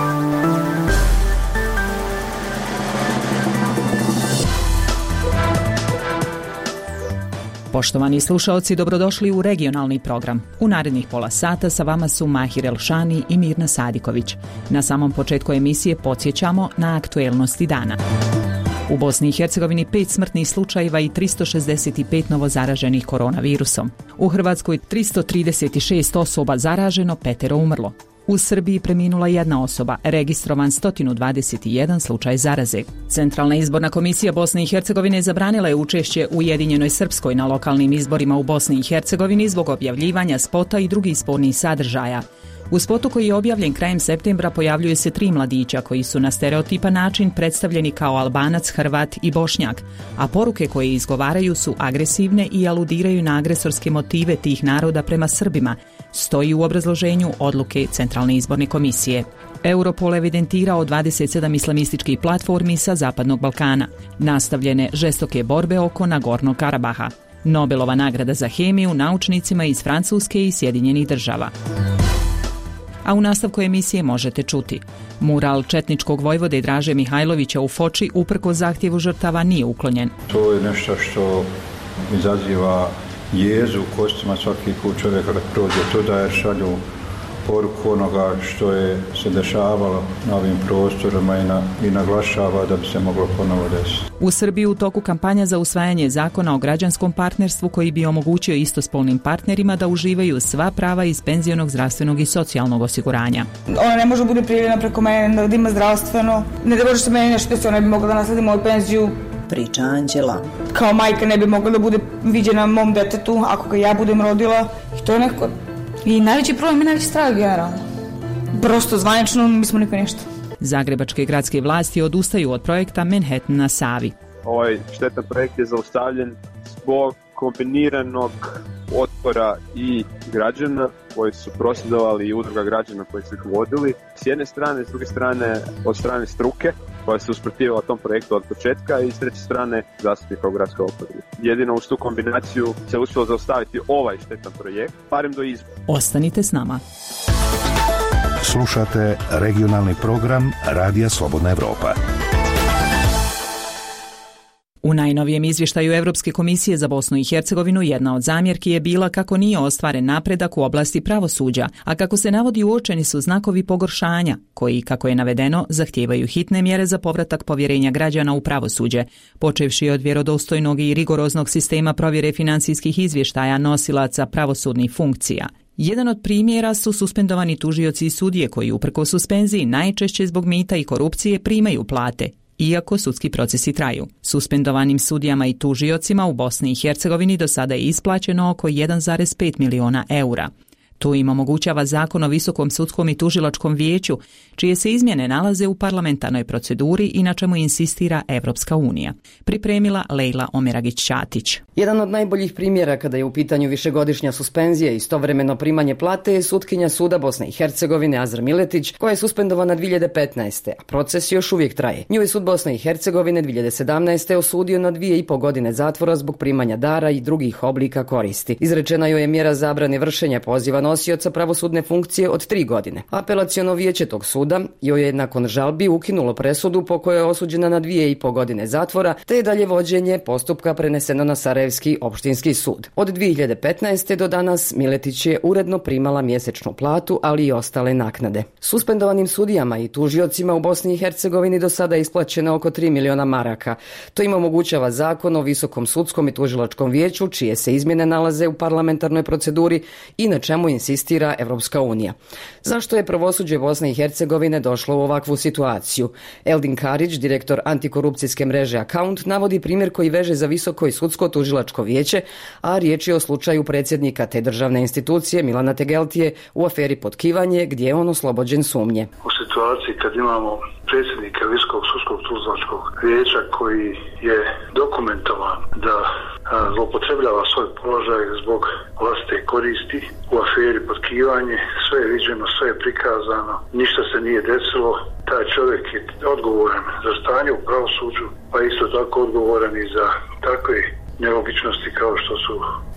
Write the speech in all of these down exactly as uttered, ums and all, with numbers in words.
Poštovani slušaoci, dobrodošli u regionalni program. U narednih pola sata sa vama su Mahir Elšani i Mirna Sadiković. Na samom početku emisije podsjećamo na aktuelnosti dana. U Bosni i Hercegovini pet smrtnih slučajeva i tristo šezdeset pet novozaraženih koronavirusom. U Hrvatskoj tristo trideset šest osoba zaraženo, petero umrlo. U Srbiji preminula jedna osoba, registrovan sto dvadeset jedan slučaj zaraze. Centralna izborna komisija Bosne i Hercegovine zabranila je učešće Ujedinjenoj Srpskoj na lokalnim izborima u Bosni i Hercegovini zbog objavljivanja spota i drugih spornih sadržaja. U spotu koji je objavljen krajem septembra pojavljuje se tri mladića koji su na stereotipan način predstavljeni kao Albanac, Hrvat i Bošnjak, a poruke koje izgovaraju su agresivne i aludiraju na agresorske motive tih naroda prema Srbima, stoji u obrazloženju odluke Centralne izborne komisije. Europol evidentirao dvadeset sedam islamističkih platformi sa Zapadnog Balkana, nastavljene žestoke borbe oko Nagornog Karabaha. Nobelova nagrada za hemiju naučnicima iz Francuske i Sjedinjenih država. A u nastavku emisije možete čuti. Mural četničkog vojvode Draže Mihajlovića u Foči uprkos zahtjevu žrtava nije uklonjen. To je nešto što izaziva jezu u kostima svaki put čovjeka kad prođe tuda, jer šalju poruku onoga što je se dešavalo na ovim prostorima i, na, i naglašava da bi se moglo ponovo desiti. U Srbiji u toku kampanja za usvajanje zakona o građanskom partnerstvu koji bi omogućio istospolnim partnerima da uživaju sva prava iz penzionog, zdravstvenog i socijalnog osiguranja. Ona ne može bude prijavljena preko mene, da ima zdravstveno. Ne da može se meni nešto desiti, ona bi mogla da nasledi moju penziju. Priča Anđela. Kao majka ne bi mogla da bude viđena mom detetu ako ga ja budem rodila. I to je neko... I najveći problem je najveći strah generalno. Prosto zvanično mi smo niko ništa. Zagrebačke gradske vlasti odustaju od projekta Manhattan na Savi. Ovaj štetan projekt je zaustavljen zbog kombiniranog otpora i građana koji su prosvjedovali i udruga građana koji su ih vodili. S jedne strane, s druge strane od strane struke koja se usprotivila tom projektu od početka i s treće strane zastupnika u gradskoj oporbi. Jedino uz tu kombinaciju se uspjelo zaustaviti ovaj štetan projekt, barem do izbora. Ostanite s nama. Slušate regionalni program Radija Slobodna Evropa. U najnovijem izvještaju Europske komisije za Bosnu i Hercegovinu jedna od zamjerki je bila kako nije ostvaren napredak u oblasti pravosuđa, a kako se navodi uočeni su znakovi pogoršanja, koji, kako je navedeno, zahtijevaju hitne mjere za povratak povjerenja građana u pravosuđe, počevši od vjerodostojnog i rigoroznog sistema provjere financijskih izvještaja nosilaca pravosudnih funkcija. Jedan od primjera su suspendovani tužioci i sudije koji uprkos suspenziji najčešće zbog mita i korupcije primaju plate, iako sudski procesi traju. Suspendovanim sudijama i tužiocima u Bosni i Hercegovini do sada je isplaćeno oko jedan zarez pet miliona eura. To im omogućava Zakon o Visokom sudskom i tužilačkom vijeću, čije se izmjene nalaze u parlamentarnoj proceduri i na čemu insistira Evropska unija. Pripremila Lejla Omeragić-Ćatić. Jedan od najboljih primjera kada je u pitanju višegodišnja suspenzija i istovremeno primanje plate je sutkinja suda Bosne i Hercegovine Azra Miletić, koja je suspendovana dvije hiljade petnaeste. a proces još uvijek traje. Nju je sud Bosne i Hercegovine dvije hiljade sedamnaeste. osudio na dvije i po godine zatvora zbog primanja dara i drugih oblika koristi. Izrečena joj je mjera zabrane vršenja poziva nosioca pravosudne funkcije od tri godine. Apelaciono vijeće tog suda joj je nakon žalbi ukinulo presudu po kojoj je osuđena na dvije i po godine zatvora, te je dalje vođenje postupka preneseno na Sarajevski opštinski sud. Od dvije hiljade petnaeste. do danas Miletić je uredno primala mjesečnu platu, ali i ostale naknade. Suspendovanim sudijama i tužiocima u Bosni i Hercegovini do sada je isplaćeno oko tri miliona maraka. To im omogućava Zakon o Visokom sudskom i tužilačkom vijeću, čije se izmjene nalaze u parlamentarnoj proceduri i na čemu insistira Evropska unija. Zašto je pravosuđe Bosne i Hercegovine došlo u ovakvu situaciju? Eldin Karić, direktor antikorupcijske mreže Account, navodi primjer koji veže za Visoko i sudsko tužilačko vijeće, a riječ je o slučaju predsjednika te državne institucije Milana Tegeltije u aferi Potkivanje, gdje je on oslobođen sumnje. U situaciji kad imamo predsjednika Visokog sudskog tužilačkog vijeća koji je dokumentovan da zloupotrebljava svoj položaj zbog vlastite koristi u aferi Potkivanje, sve je viđeno, sve je prikazano, ništa se nije desilo, taj čovjek je odgovoran za stanje u pravosuđu, pa isto tako odgovoran i za takve nelogičnosti kao što su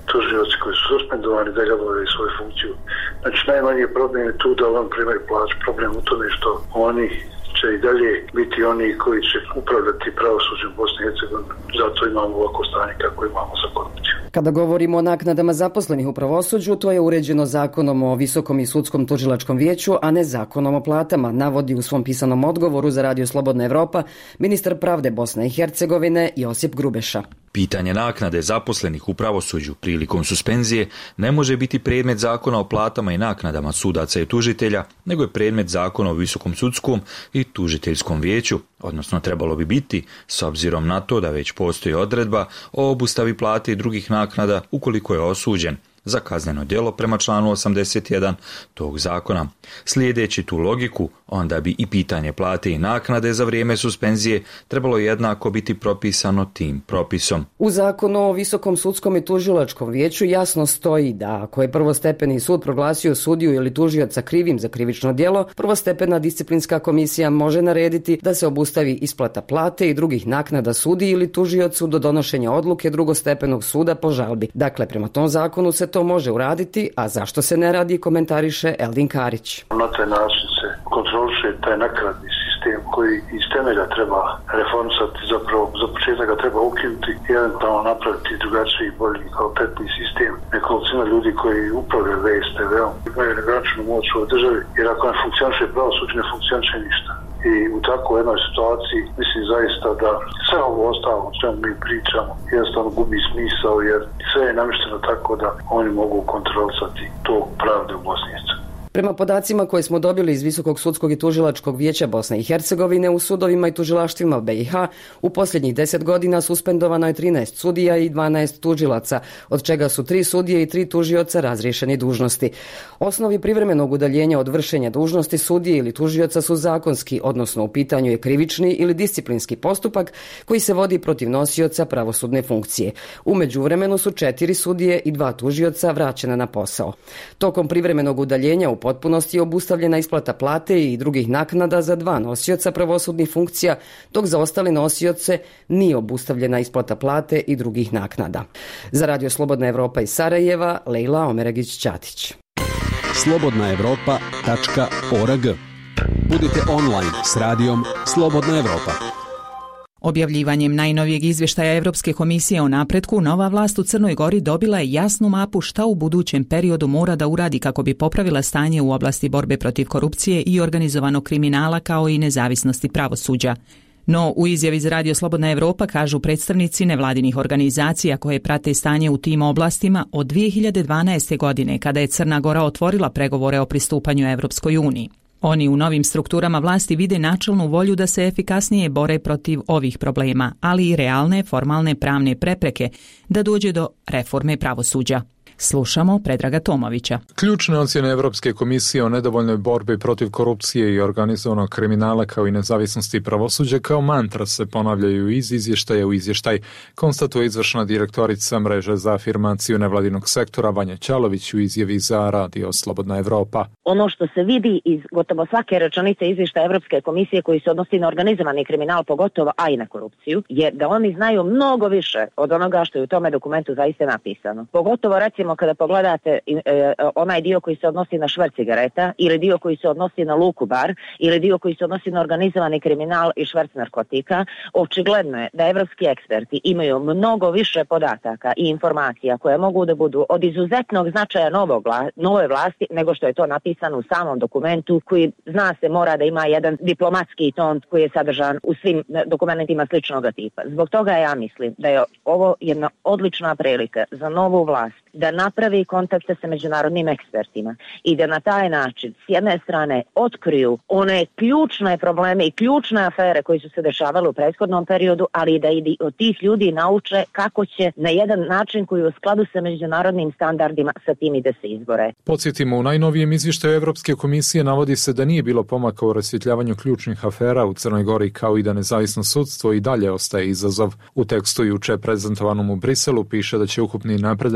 tužioci koji su suspendovani da obavljaju svoju funkciju. Znači najmanji problem je tu da oni primaju plaću. Problem u tome što oni će i dalje biti oni koji će upravljati pravosuđem Bosne i Hercegovine. Zato imamo ovako stanje kako imamo za korupciju. Kada govorimo o naknadama zaposlenih u pravosuđu, to je uređeno Zakonom o Visokom i sudskom tužilačkom vijeću, a ne Zakonom o platama, navodi u svom pisanom odgovoru za Radio Slobodna Evropa ministar pravde Bosne i Hercegovine Josip Grubeša. Pitanje naknade zaposlenih u pravosuđu prilikom suspenzije ne može biti predmet Zakona o platama i naknadama sudaca i tužitelja, nego je predmet Zakona o Visokom sudskom i tužiteljskom vijeću, odnosno trebalo bi biti, s obzirom na to da već postoji odredba o obustavi plate i drugih naknada ukoliko je osuđen za kazneno djelo prema članu osamdeset jedan tog zakona. Slijedeći tu logiku, onda bi i pitanje plate i naknade za vrijeme suspenzije trebalo jednako biti propisano tim propisom. U Zakonu o Visokom sudskom i tužilačkom vijeću jasno stoji da ako je prvostepeni sud proglasio sudiju ili tužioca krivim za krivično djelo, prvostepena disciplinska komisija može narediti da se obustavi isplata plate i drugih naknada sudiji ili tužiocu do donošenja odluke drugostepenog suda po žalbi. Dakle, prema tom zakonu se to može uraditi, a zašto se ne radi, komentariše Eldin Karić. Na taj način se kontroliše taj naknadni sistem koji iz temelja treba reformisati, zapravo za početak ga treba ukinuti i eventualno napraviti drugačiji, bolji, kvalitetni sistem. Nekolicina ljudi koji upravljaju V S T V-om imaju negraničnu moć u državi, jer ako ne funkcioniše pravosuđe, ne funkcioniše ništa. I u takvoj jednoj situaciji mislim zaista da sve ovo ostalo o čemu mi pričamo jednostavno gubi smisao, jer sve je namješteno tako da oni mogu kontrolisati to pravde u Bosni i Hercegovini. Prema podacima koje smo dobili iz Visokog sudskog i tužilačkog vijeća Bosne i Hercegovine, u sudovima i tužilaštvima B i H u posljednjih deset godina suspendovano je trinaest sudija i dvanaest tužilaca, od čega su tri sudije i tri tužioca razriješeni dužnosti. Osnovi privremenog udaljenja od vršenja dužnosti sudije ili tužioca su zakonski, odnosno u pitanju je krivični ili disciplinski postupak koji se vodi protiv nosioca pravosudne funkcije. U međuvremenu su četiri sudije i dva tužioca vraćena na posao. Tokom privremenog udaljenja u potpunosti je obustavljena isplata plate i drugih naknada za dva nosioca pravosudnih funkcija, dok za ostale nosioce nije obustavljena isplata plate i drugih naknada. Za Radio Slobodna Evropa iz Sarajeva, Lejla Omeragić-Ćatić. slobodna evropa tačka org. Budite online s radijom Slobodna Evropa. Objavljivanjem najnovijeg izvještaja Europske komisije o napretku, nova vlast u Crnoj Gori dobila je jasnu mapu šta u budućem periodu mora da uradi kako bi popravila stanje u oblasti borbe protiv korupcije i organizovanog kriminala kao i nezavisnosti pravosuđa. No, u izjavi za Radio Slobodna Evropa kažu predstavnici nevladinih organizacija koje prate stanje u tim oblastima od dvije hiljade dvanaeste. godine, kada je Crna Gora otvorila pregovore o pristupanju Evropskoj uniji. Oni u novim strukturama vlasti vide načelnu volju da se efikasnije bore protiv ovih problema, ali i realne, formalne pravne prepreke da dođe do reforme pravosuđa. Slušamo Predraga Tomovića. Ključne ocjene Europske komisije o nedovoljnoj borbi protiv korupcije i organizovanog kriminala kao i nezavisnosti pravosuđa kao mantra se ponavljaju iz izvještaja u izvještaj, konstatuje izvršna direktorica mreže za afirmaciju nevladinog sektora Vanja Ćalović u izjavi za Radio Slobodna Evropa. Ono što se vidi iz gotovo svake rečenice izvještaja Europske komisije koji se odnosi na organizovani kriminal pogotovo, a i na korupciju, je da oni znaju mnogo više od onoga što je u tome dokumentu zaista napisano. Pogotovo recimo kada pogledate e, onaj dio koji se odnosi na šverc cigareta ili dio koji se odnosi na luku bar ili dio koji se odnosi na organizovani kriminal i šverc narkotika, očigledno je da evropski eksperti imaju mnogo više podataka i informacija koje mogu da budu od izuzetnog značaja novog, nove vlasti nego što je to napisano u samom dokumentu koji zna se mora da ima jedan diplomatski ton koji je sadržan u svim dokumentima sličnog tipa. Zbog toga ja mislim da je ovo jedna odlična prilika za novu vlast da napravi kontakte sa međunarodnim ekspertima i da na taj način s jedne strane otkriju one ključne probleme i ključne afere koji su se dešavale u prethodnom periodu, ali i da i od tih ljudi nauče kako će na jedan način koji je u skladu sa međunarodnim standardima sa tim i da se izbore. Podsjetimo, u najnovijem izvještaju Europske komisije navodi se da nije bilo pomaka u rasvjetljavanju ključnih afera u Crnoj Gori kao i da nezavisno sudstvo i dalje ostaje izazov. U tekstu juče prezentovanom u Briselu piše da će ukupni napredak u preispitivanju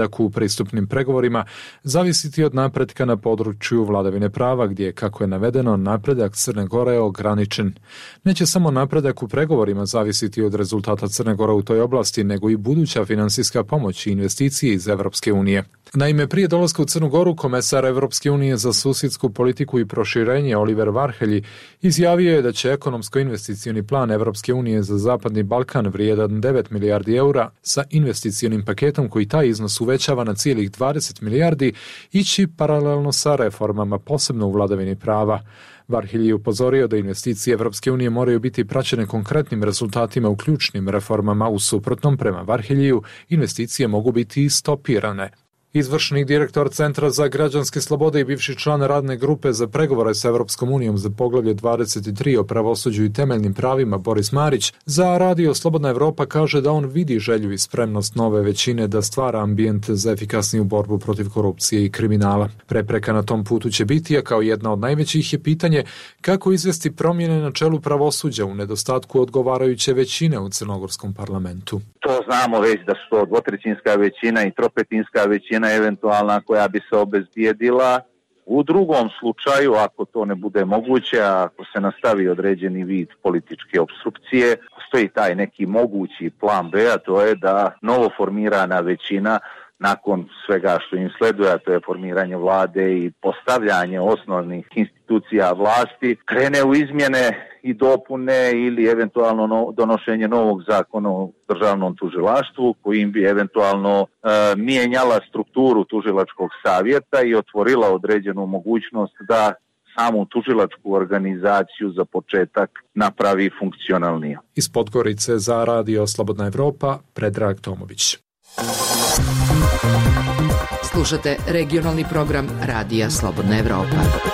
pristupnim pregovorima zavisiti od napretka na području vladavine prava, gdje, kako je navedeno, napredak Crne Gore je ograničen. Neće samo napredak u pregovorima zavisiti od rezultata Crne Gore u toj oblasti, nego i buduća finansijska pomoć i investicije iz Evropske unije. Naime, prije dolaska u Crnu Goru, komesar Evropske unije za susjedsku politiku i proširenje Oliver Varhelyi izjavio je da će ekonomsko-investicioni plan Evropske unije za Zapadni Balkan vrijedan devet milijardi eura sa investicionim paketom koji taj iznos uvećava na cijelih dvadeset milijardi ići paralelno sa reformama, posebno u vladavini prava. Varhelyi je upozorio da investicije Evropske unije moraju biti praćene konkretnim rezultatima u ključnim reformama, u suprotnom, prema Varheliju, investicije mogu biti stopirane. Izvršni direktor Centra za građanske slobode i bivši član radne grupe za pregovore sa Evropskom unijom za poglavlje dvadeset tri o pravosuđu i temeljnim pravima Boris Marić za radio Slobodna Evropa kaže da on vidi želju i spremnost nove većine da stvara ambijent za efikasniju borbu protiv korupcije i kriminala. Prepreka na tom putu će biti, a kao jedna od najvećih je pitanje kako izvesti promjene na čelu pravosuđa u nedostatku odgovarajuće većine u crnogorskom parlamentu. To znamo već da su to dvotrećinska većina i tropetinska većina eventualna koja bi se obezbijedila. U drugom slučaju, ako to ne bude moguće, ako se nastavi određeni vid političke opstrukcije, postoji taj neki mogući plan B, a to je da novoformirana većina nakon svega što im sleduje, a to je formiranje vlade i postavljanje osnovnih institucija vlasti, krene u izmjene i dopune ili eventualno no, donošenje novog zakona o državnom tužilaštvu kojim bi eventualno e, mijenjala strukturu tužilačkog savjeta i otvorila određenu mogućnost da samu tužilačku organizaciju za početak napravi funkcionalnije. Iz Podgorice za radio Slobodna Evropa, Predrag Tomović. Slušate regionalni program Radija Slobodna Evropa.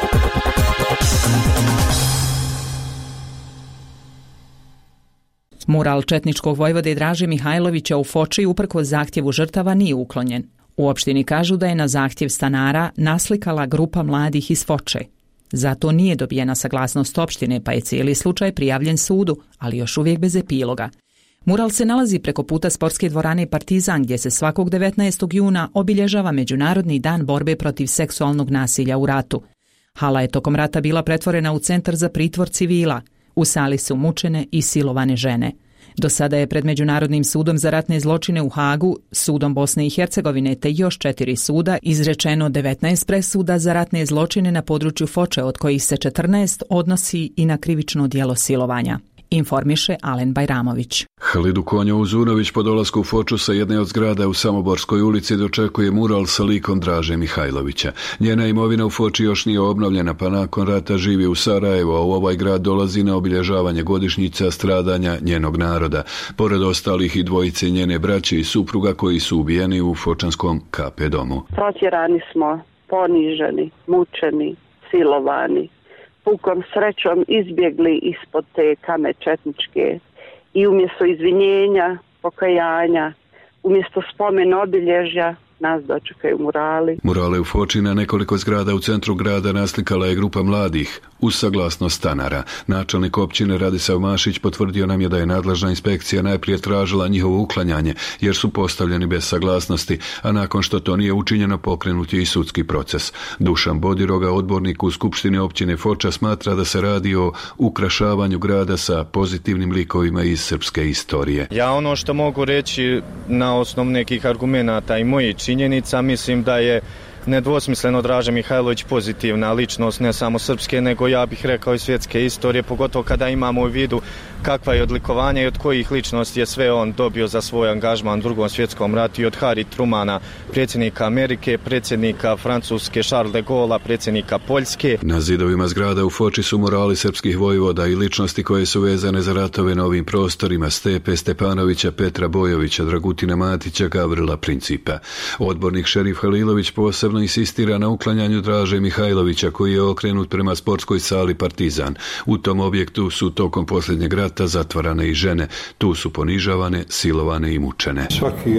Mural četničkog vojvode Draže Mihajlovića u Foči uprkos zahtjevu žrtava nije uklonjen. U opštini kažu da je na zahtjev stanara naslikala grupa mladih iz Foče. Zato nije dobijena saglasnost opštine, pa je cijeli slučaj prijavljen sudu, ali još uvijek bez epiloga. Mural se nalazi preko puta sportske dvorane Partizan, gdje se svakog devetnaestog juna obilježava Međunarodni dan borbe protiv seksualnog nasilja u ratu. Hala je tokom rata bila pretvorena u centar za pritvor civila. U sali su mučene i silovane žene. Do sada je pred Međunarodnim sudom za ratne zločine u Hagu, sudom Bosne i Hercegovine te još četiri suda izrečeno devetnaest presuda za ratne zločine na području Foče, od kojih se četrnaest odnosi i na krivično djelo silovanja. Informiše Alen Bajramović. Halidu Konja-Uzunović po dolasku u Foču sa jedne od zgrada u Samoborskoj ulici dočekuje mural sa likom Draže Mihajlovića. Njena imovina u Foči još nije obnovljena, pa nakon rata živi u Sarajevu, a u ovaj grad dolazi na obilježavanje godišnjica stradanja njenog naroda. Pored ostalih i dvojice njene braće i supruga koji su ubijeni u fočanskom K P domu. Protjerani smo, poniženi, mučeni, silovani. Pukom srećom izbjegli ispod te kame četničke i umjesto izvinjenja, pokajanja, umjesto spomen obilježja, nas dočekaju murali. Murale u Foči na nekoliko zgrada u centru grada naslikala je grupa mladih uz saglasnost stanara. Načelnik općine Radisav Mašić potvrdio nam je da je nadležna inspekcija najprije tražila njihovo uklanjanje jer su postavljeni bez saglasnosti, a nakon što to nije učinjeno pokrenut je i sudski proces. Dušan Bodiroga, odbornik u Skupštini općine Foča, smatra da se radi o ukrašavanju grada sa pozitivnim likovima iz srpske istorije. Ja ono što mogu reći na osnovu nekih argumenata i mojih činjenica, mislim da je nedvosmisleno Draža Mihajlović pozitivna ličnost ne samo srpske, nego ja bih rekao i svjetske istorije, pogotovo kada imamo u vidu kakva je odlikovanja i od kojih ličnosti je sve on dobio za svoj angažman u drugom svjetskom ratu, i od Harry Trumana, predsjednika Amerike, predsjednika Francuske Charles de Gaulle, predsjednika Poljske. Na zidovima zgrada u Foči su murali srpskih vojvoda i ličnosti koje su vezane za ratove na ovim prostorima: Stepe Stepanovića, Petra Bojovića, Dragutina Matića, Gavrila Principa. Odbornik Šerif Halilović posebno insistira na uklanjanju Draže Mihajlovića koji je okrenut prema sportskoj sali Partizan. U tom objektu su tokom posljednjeg rata zatvarane i žene. Tu su ponižavane, silovane i mučene. Svaki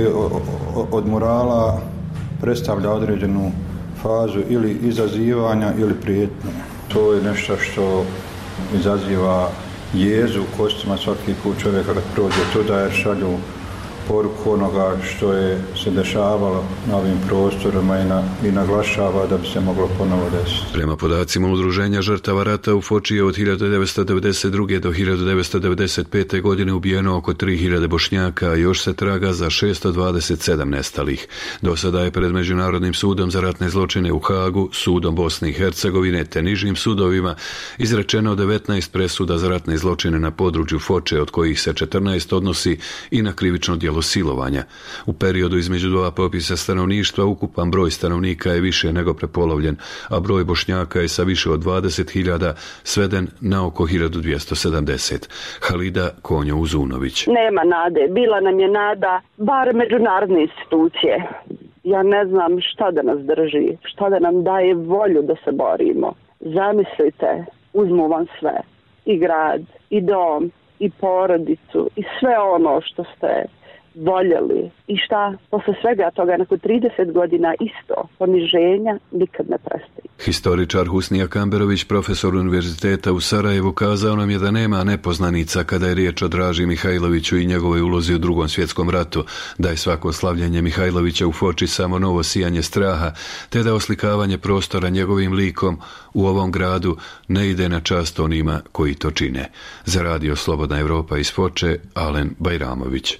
od murala predstavlja određenu fazu ili izazivanja ili prijetnje. To je nešto što izaziva jezu u kostima svaki put čovjeka kad prođe tuda, jer šalju poruku onoga što je se dešavalo na ovim prostorima i, na, i naglašava da bi se moglo ponovo desiti. Prema podacima Udruženja žrtava rata u Foči je od hiljadu devetsto devedeset druge. do hiljadu devetsto devedeset pete. godine ubijeno oko tri hiljade Bošnjaka, a još se traga za šesto dvadeset sedam nestalih. Do sada je pred Međunarodnim sudom za ratne zločine u Hagu, sudom Bosne i Hercegovine te nižim sudovima izrečeno devetnaest presuda za ratne zločine na području Foče, od kojih se četrnaest odnosi i na krivično djelo silovanja. U periodu između dva popisa stanovništva ukupan broj stanovnika je više nego prepolovljen, a broj Bošnjaka je sa više od dvadeset hiljada sveden na oko hiljadu dvjesto sedamdeset. Halida Konjo-Uzunović. Nema nade. Bila nam je nada, bar međunarodne institucije. Ja ne znam šta da nas drži, šta da nam daje volju da se borimo. Zamislite, uzmu vam sve. I grad, i dom, i porodicu, i sve ono što ste voljeli. I šta, posle svega toga, nakon trideset godina isto, poniženja nikad ne prestaje. Historičar Husnija Kamberović, profesor univerziteta u Sarajevu, kazao nam je da nema nepoznanica kada je riječ o Draži Mihajloviću i njegovoj ulozi u Drugom svjetskom ratu, da je svako slavljenje Mihajlovića u Foči samo novo sijanje straha, te da oslikavanje prostora njegovim likom u ovom gradu ne ide na čast onima koji to čine. Za radio Slobodna Evropa iz Foče, Alen Bajramović.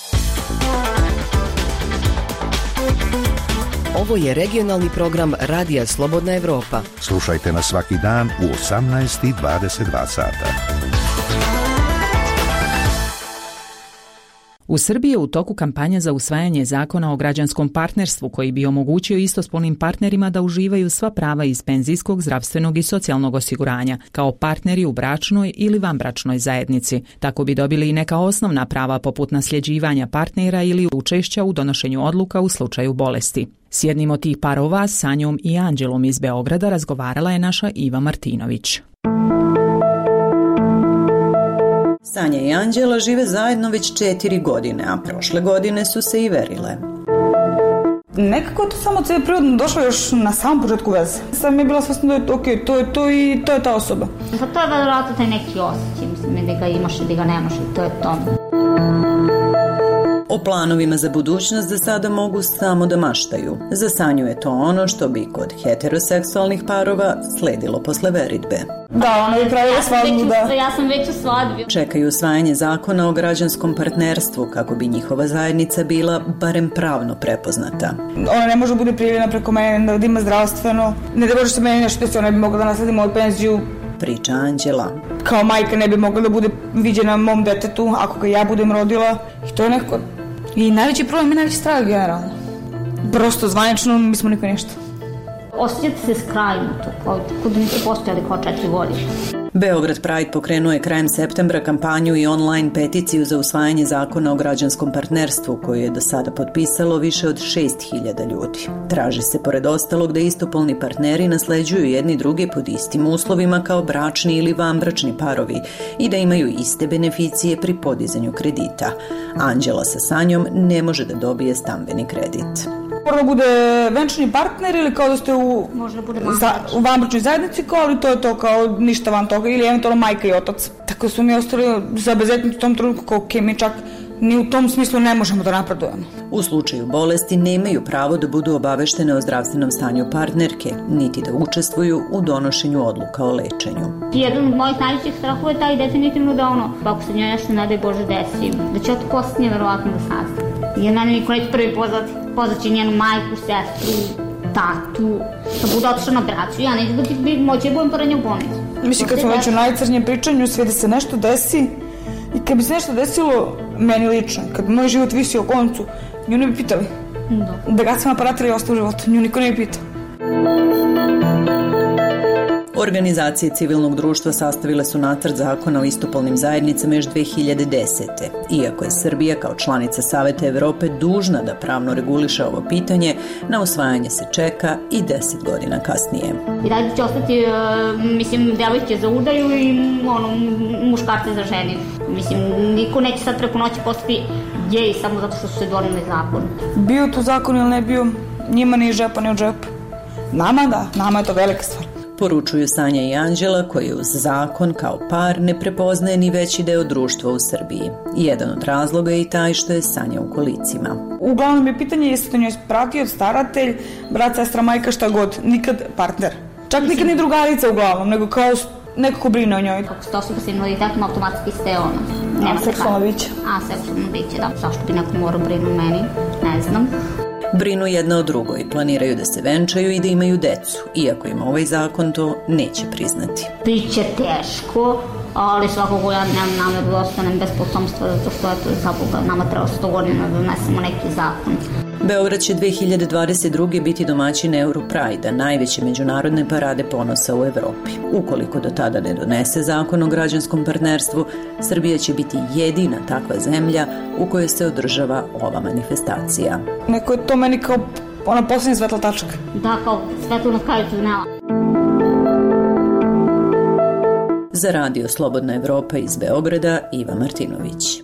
Ovo je regionalni program Radija Slobodna Evropa. Slušajte nas svaki dan u osamnaest i dvadeset dva sata. U Srbiji je u toku kampanja za usvajanje zakona o građanskom partnerstvu koji bi omogućio istospolnim partnerima da uživaju sva prava iz penzijskog, zdravstvenog i socijalnog osiguranja kao partneri u bračnoj ili vanbračnoj zajednici. Tako bi dobili i neka osnovna prava poput nasljeđivanja partnera ili učešća u donošenju odluka u slučaju bolesti. S jednim od tih parova, Sanjom i Anđelom iz Beograda, razgovarala je naša Iva Martinović. Sanja i Anđela žive zajedno već četiri godine, a prošle godine su se i verile. Nekako to samo se je prirodno došlo još na samom početku veze. Sam je bila svjesna da je to ok, to je to i to je ta osoba. Pa to je vjerojatno taj neki osjećaj, mislim, da ga imaš i da ga nemaš i to je to. O planovima za budućnost za sada mogu samo da maštaju. Za Sanju je to ono što bi kod heteroseksualnih parova sledilo posle veritbe. Da, ona je pravila svadbu, da. Ja sam već u svadbi. Čekaju usvajanje zakona o građanskom partnerstvu kako bi njihova zajednica bila barem pravno prepoznata. Ona ne može bude prijavljena preko mene, da ima zdravstveno. Ne da može se meni nešto desi, ona ne bi mogla da nasledi moju penziju. Priča Anđela. Kao majka ne bi mogla da bude viđena mom detetu ako ga ja budem rodila. I to je neko... I najveći problem je najveći strah generalno. Prosto zvanično mi smo niko ništa. Osjećate se skrajnuto, kao da niste postojali kao četiri godine. Beograd Pride pokrenuo je krajem septembra kampanju i online peticiju za usvajanje zakona o građanskom partnerstvu koju je do sada potpisalo više od šest hiljada ljudi. Traži se pored ostalog da istopolni partneri nasleđuju jedni drugi pod istim uslovima kao bračni ili vanbračni parovi i da imaju iste beneficije pri podizanju kredita. Anđela sa Sanjom ne može da dobije stambeni kredit. Mora da bude venčani partner ili kao da ste u, za, u vanbračnoj zajednici, kao ali to je to kao ništa van toga ili eventualno majka i otac. Tako su mi ostali zabezetnici u tom trenutku kao ok, mi čak ni u tom smislu ne možemo da napredujemo. U slučaju bolesti nemaju pravo da budu obaveštene o zdravstvenom stanju partnerke, niti da učestvuju u donošenju odluka o lečenju. Jedan od mojih najvećih strahova je taj definitivno da ono, ako se njoj nešto ne daj Bože desi, da će od posljednje verovatno da sazna. Jer mene niko neće prvi pozvati, pozvat će njenu majku, sestru, tatu, da bude otišla na operaciju, ja neću da ti moći da budem pored nje u bolnicu. Mislim, kad smo već u najcrnjem pričanju, sve da se nešto desi i kad bi se nešto desilo meni lično, kad bi moj život visio o koncu, nju ne bi pitali. Da. Da ga sam aparat ili ostao u životu, nju niko ne bi pitao. Organizacije civilnog društva sastavile su nacrt zakona o istopolnim zajednicama još dve hiljade desete. Iako je Srbija kao članica Saveta Evrope dužna da pravno reguliše ovo pitanje, na usvajanje se čeka i deset godina kasnije. I dalje će ostati, mislim, devojke za udaju i ono, muškarce za ženi. Mislim, niko neće sad preko noći postati gej samo zato što su se doneli zakon. Bio to zakon ili ne bio, njima ni džepa ni u džepu. Nama da, nama je to velika stvar. Poručuju Sanja i Anđela koji uz zakon kao par ne prepoznaje ni veći deo društva u Srbiji. Jedan od razloga je i taj što je Sanja u kolicima. Uglavnom je pitanje jeste to njoj pratio, staratelj, brat, sestra, majka, šta god, nikad partner. Čak nikad ni drugarica uglavnom, nego kao nekako brine o njoj. Kako ste osoba s invaliditetom, automatski ste ono. A seksualno biće. A seksualno biće, da. Zašto bi neko morao brinu o meni? Ne znam. Brinu jedna o drugoj, planiraju da se venčaju i da imaju decu, iako im ovaj zakon to neće priznati. Biće teško, ali svakako ja nemam namjeru da ostanem bez potomstva, zato što je to za Boga, nama treba sto godina da donesemo neki zakon. Beograd će dve hiljade dvadeset druge. biti domaćin Europride, najveće međunarodne parade ponosa u Evropi. Ukoliko do tada ne donese zakon o građanskom partnerstvu, Srbija će biti jedina takva zemlja u kojoj se održava ova manifestacija. Neko je to meni kao ona posljednja svetla tačka. Da, kao svetlo na kraju tunela. Za Radio Slobodna Evropa iz Beograda, Iva Martinović.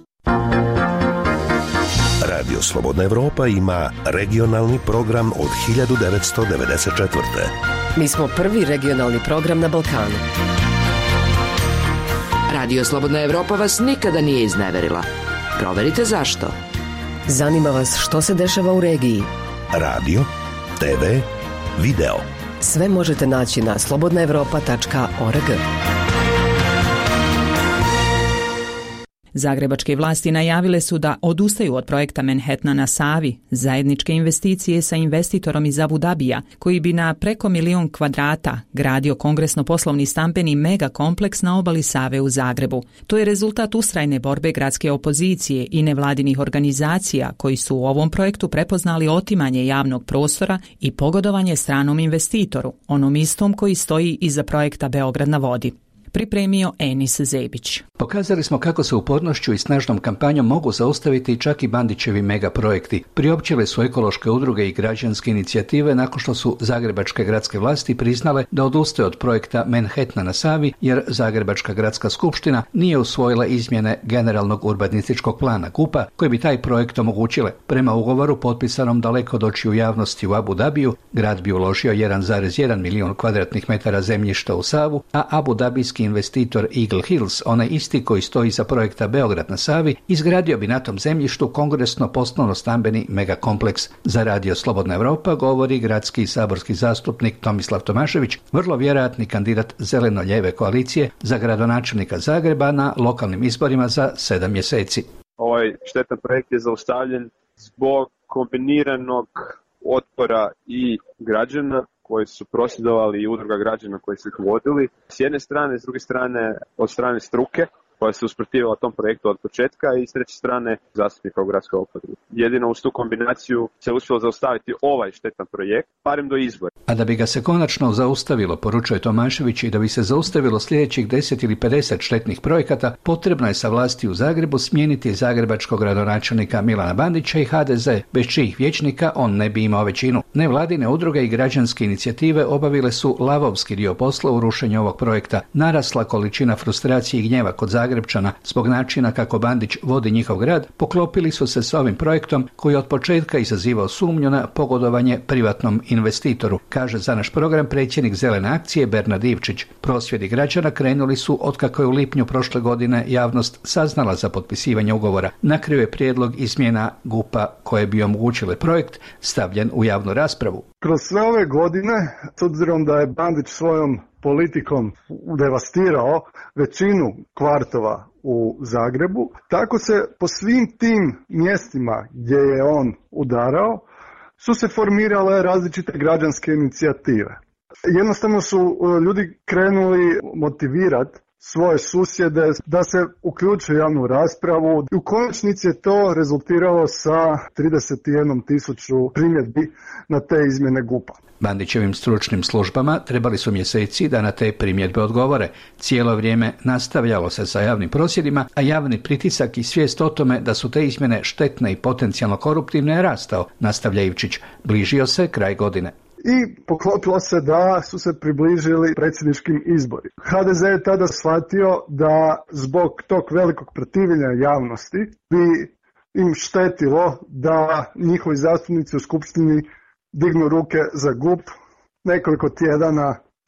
Radio Slobodna Evropa ima regionalni program od hiljadu devetsto devedeset četvrte. Mi smo prvi regionalni program na Balkanu. Radio Slobodna Evropa vas nikada nije izneverila. Proverite zašto. Zanima vas što se dešava u regiji. Radio, te ve, video. Sve možete naći na slobodna evropa tačka org. Zagrebačke vlasti najavile su da odustaju od projekta Manhattana na Savi, zajedničke investicije sa investitorom iz Abu Dabija, koji bi na preko milion kvadrata gradio kongresno-poslovni stambeni megakompleks na obali Save u Zagrebu. To je rezultat ustrajne borbe gradske opozicije i nevladinih organizacija koji su u ovom projektu prepoznali otimanje javnog prostora i pogodovanje stranom investitoru, onom istom koji stoji iza projekta Beograd na vodi. Pripremio Enis Zebić. Pokazali smo kako se upornošću i snažnom kampanjom mogu zaustaviti čak i Bandićevi megaprojekti. Priopćile su ekološke udruge i građanske inicijative nakon što su zagrebačke gradske vlasti priznale da odustaju od projekta Manhattana na Savi, jer Zagrebačka gradska skupština nije usvojila izmjene generalnog urbanističkog plana G U P-a koji bi taj projekt omogućile. Prema ugovoru potpisanom daleko od očiju javnosti u Abu Dabiju, grad bi uložio jedan zarez jedan milion kvadratnih metara zemljišta u Savu, a Abu Dabijski investitor Eagle Hills, onaj isti koji stoji za projekta Beograd na Savi, izgradio bi na tom zemljištu kongresno-poslovno-stambeni megakompleks. Za Radio Slobodna Evropa govori gradski i saborski zastupnik Tomislav Tomašević, vrlo vjerojatni kandidat zeleno-lijeve koalicije za gradonačelnika Zagreba na lokalnim izborima za sedam mjeseci. Ovaj štetan projekt je zaustavljen zbog kombiniranog otpora i građana koji su prosvjedovali i udruga građana koji su ih vodili. S jedne strane, s druge strane od strane struke koja se usprotivila tom projektu od početka i s treće strane zastupnika u gradskoj oporbi. Jedino uz tu kombinaciju se uspjelo zaustaviti ovaj štetan projekt, barem do izbora. A da bi ga se konačno zaustavilo, poručuje Tomašević, i da bi se zaustavilo sljedećih deset ili pedeset štetnih projekata, potrebno je sa vlasti u Zagrebu smijeniti zagrebačkog gradonačelnika Milana Bandića i ha de ze, bez čijih vijećnika on ne bi imao većinu. Nevladine udruge i građanske inicijative obavile su lavovski dio posla u rušenju ovog projekta. Narasla količina frustracije i gnjeva kod Zagrebčana zbog načina kako Bandić vodi njihov grad, poklopili su se s ovim projektom koji od početka izazivao sumnju na pogodovanje privatnom investitoru, kaže za naš program predsjednik Zelene akcije Bernard Ivčić. Prosvjedi građana krenuli su otkako je u lipnju prošle godine javnost saznala za potpisivanje ugovora. Na kraju je prijedlog izmjena G U P-a koje bi omogućile projekt stavljen u javnu raspravu. Kroz sve ove godine, s obzirom da je Bandić svojom politikom devastirao većinu kvartova u Zagrebu, tako se po svim tim mjestima gdje je on udarao su se formirale različite građanske inicijative. Jednostavno su ljudi krenuli motivirati svoje susjede da se uključe u javnu raspravu. U konačnici je to rezultiralo sa trideset jedan tisuću primjedbi na te izmjene G U P-a. Bandićevim stručnim službama trebali su mjeseci da na te primjedbe odgovore. Cijelo vrijeme nastavljalo se sa javnim prosvjedima, a javni pritisak i svijest o tome da su te izmjene štetne i potencijalno koruptivne je rastao, nastavlja Ivčić. Bližio se kraj godine. I poklopilo se da su se približili predsjedničkim izbori. ha de ze je tada shvatio da zbog tog velikog protivljenja javnosti bi im štetilo da njihovi zastupnici u skupštini dignu ruke za G U P nekoliko tjedana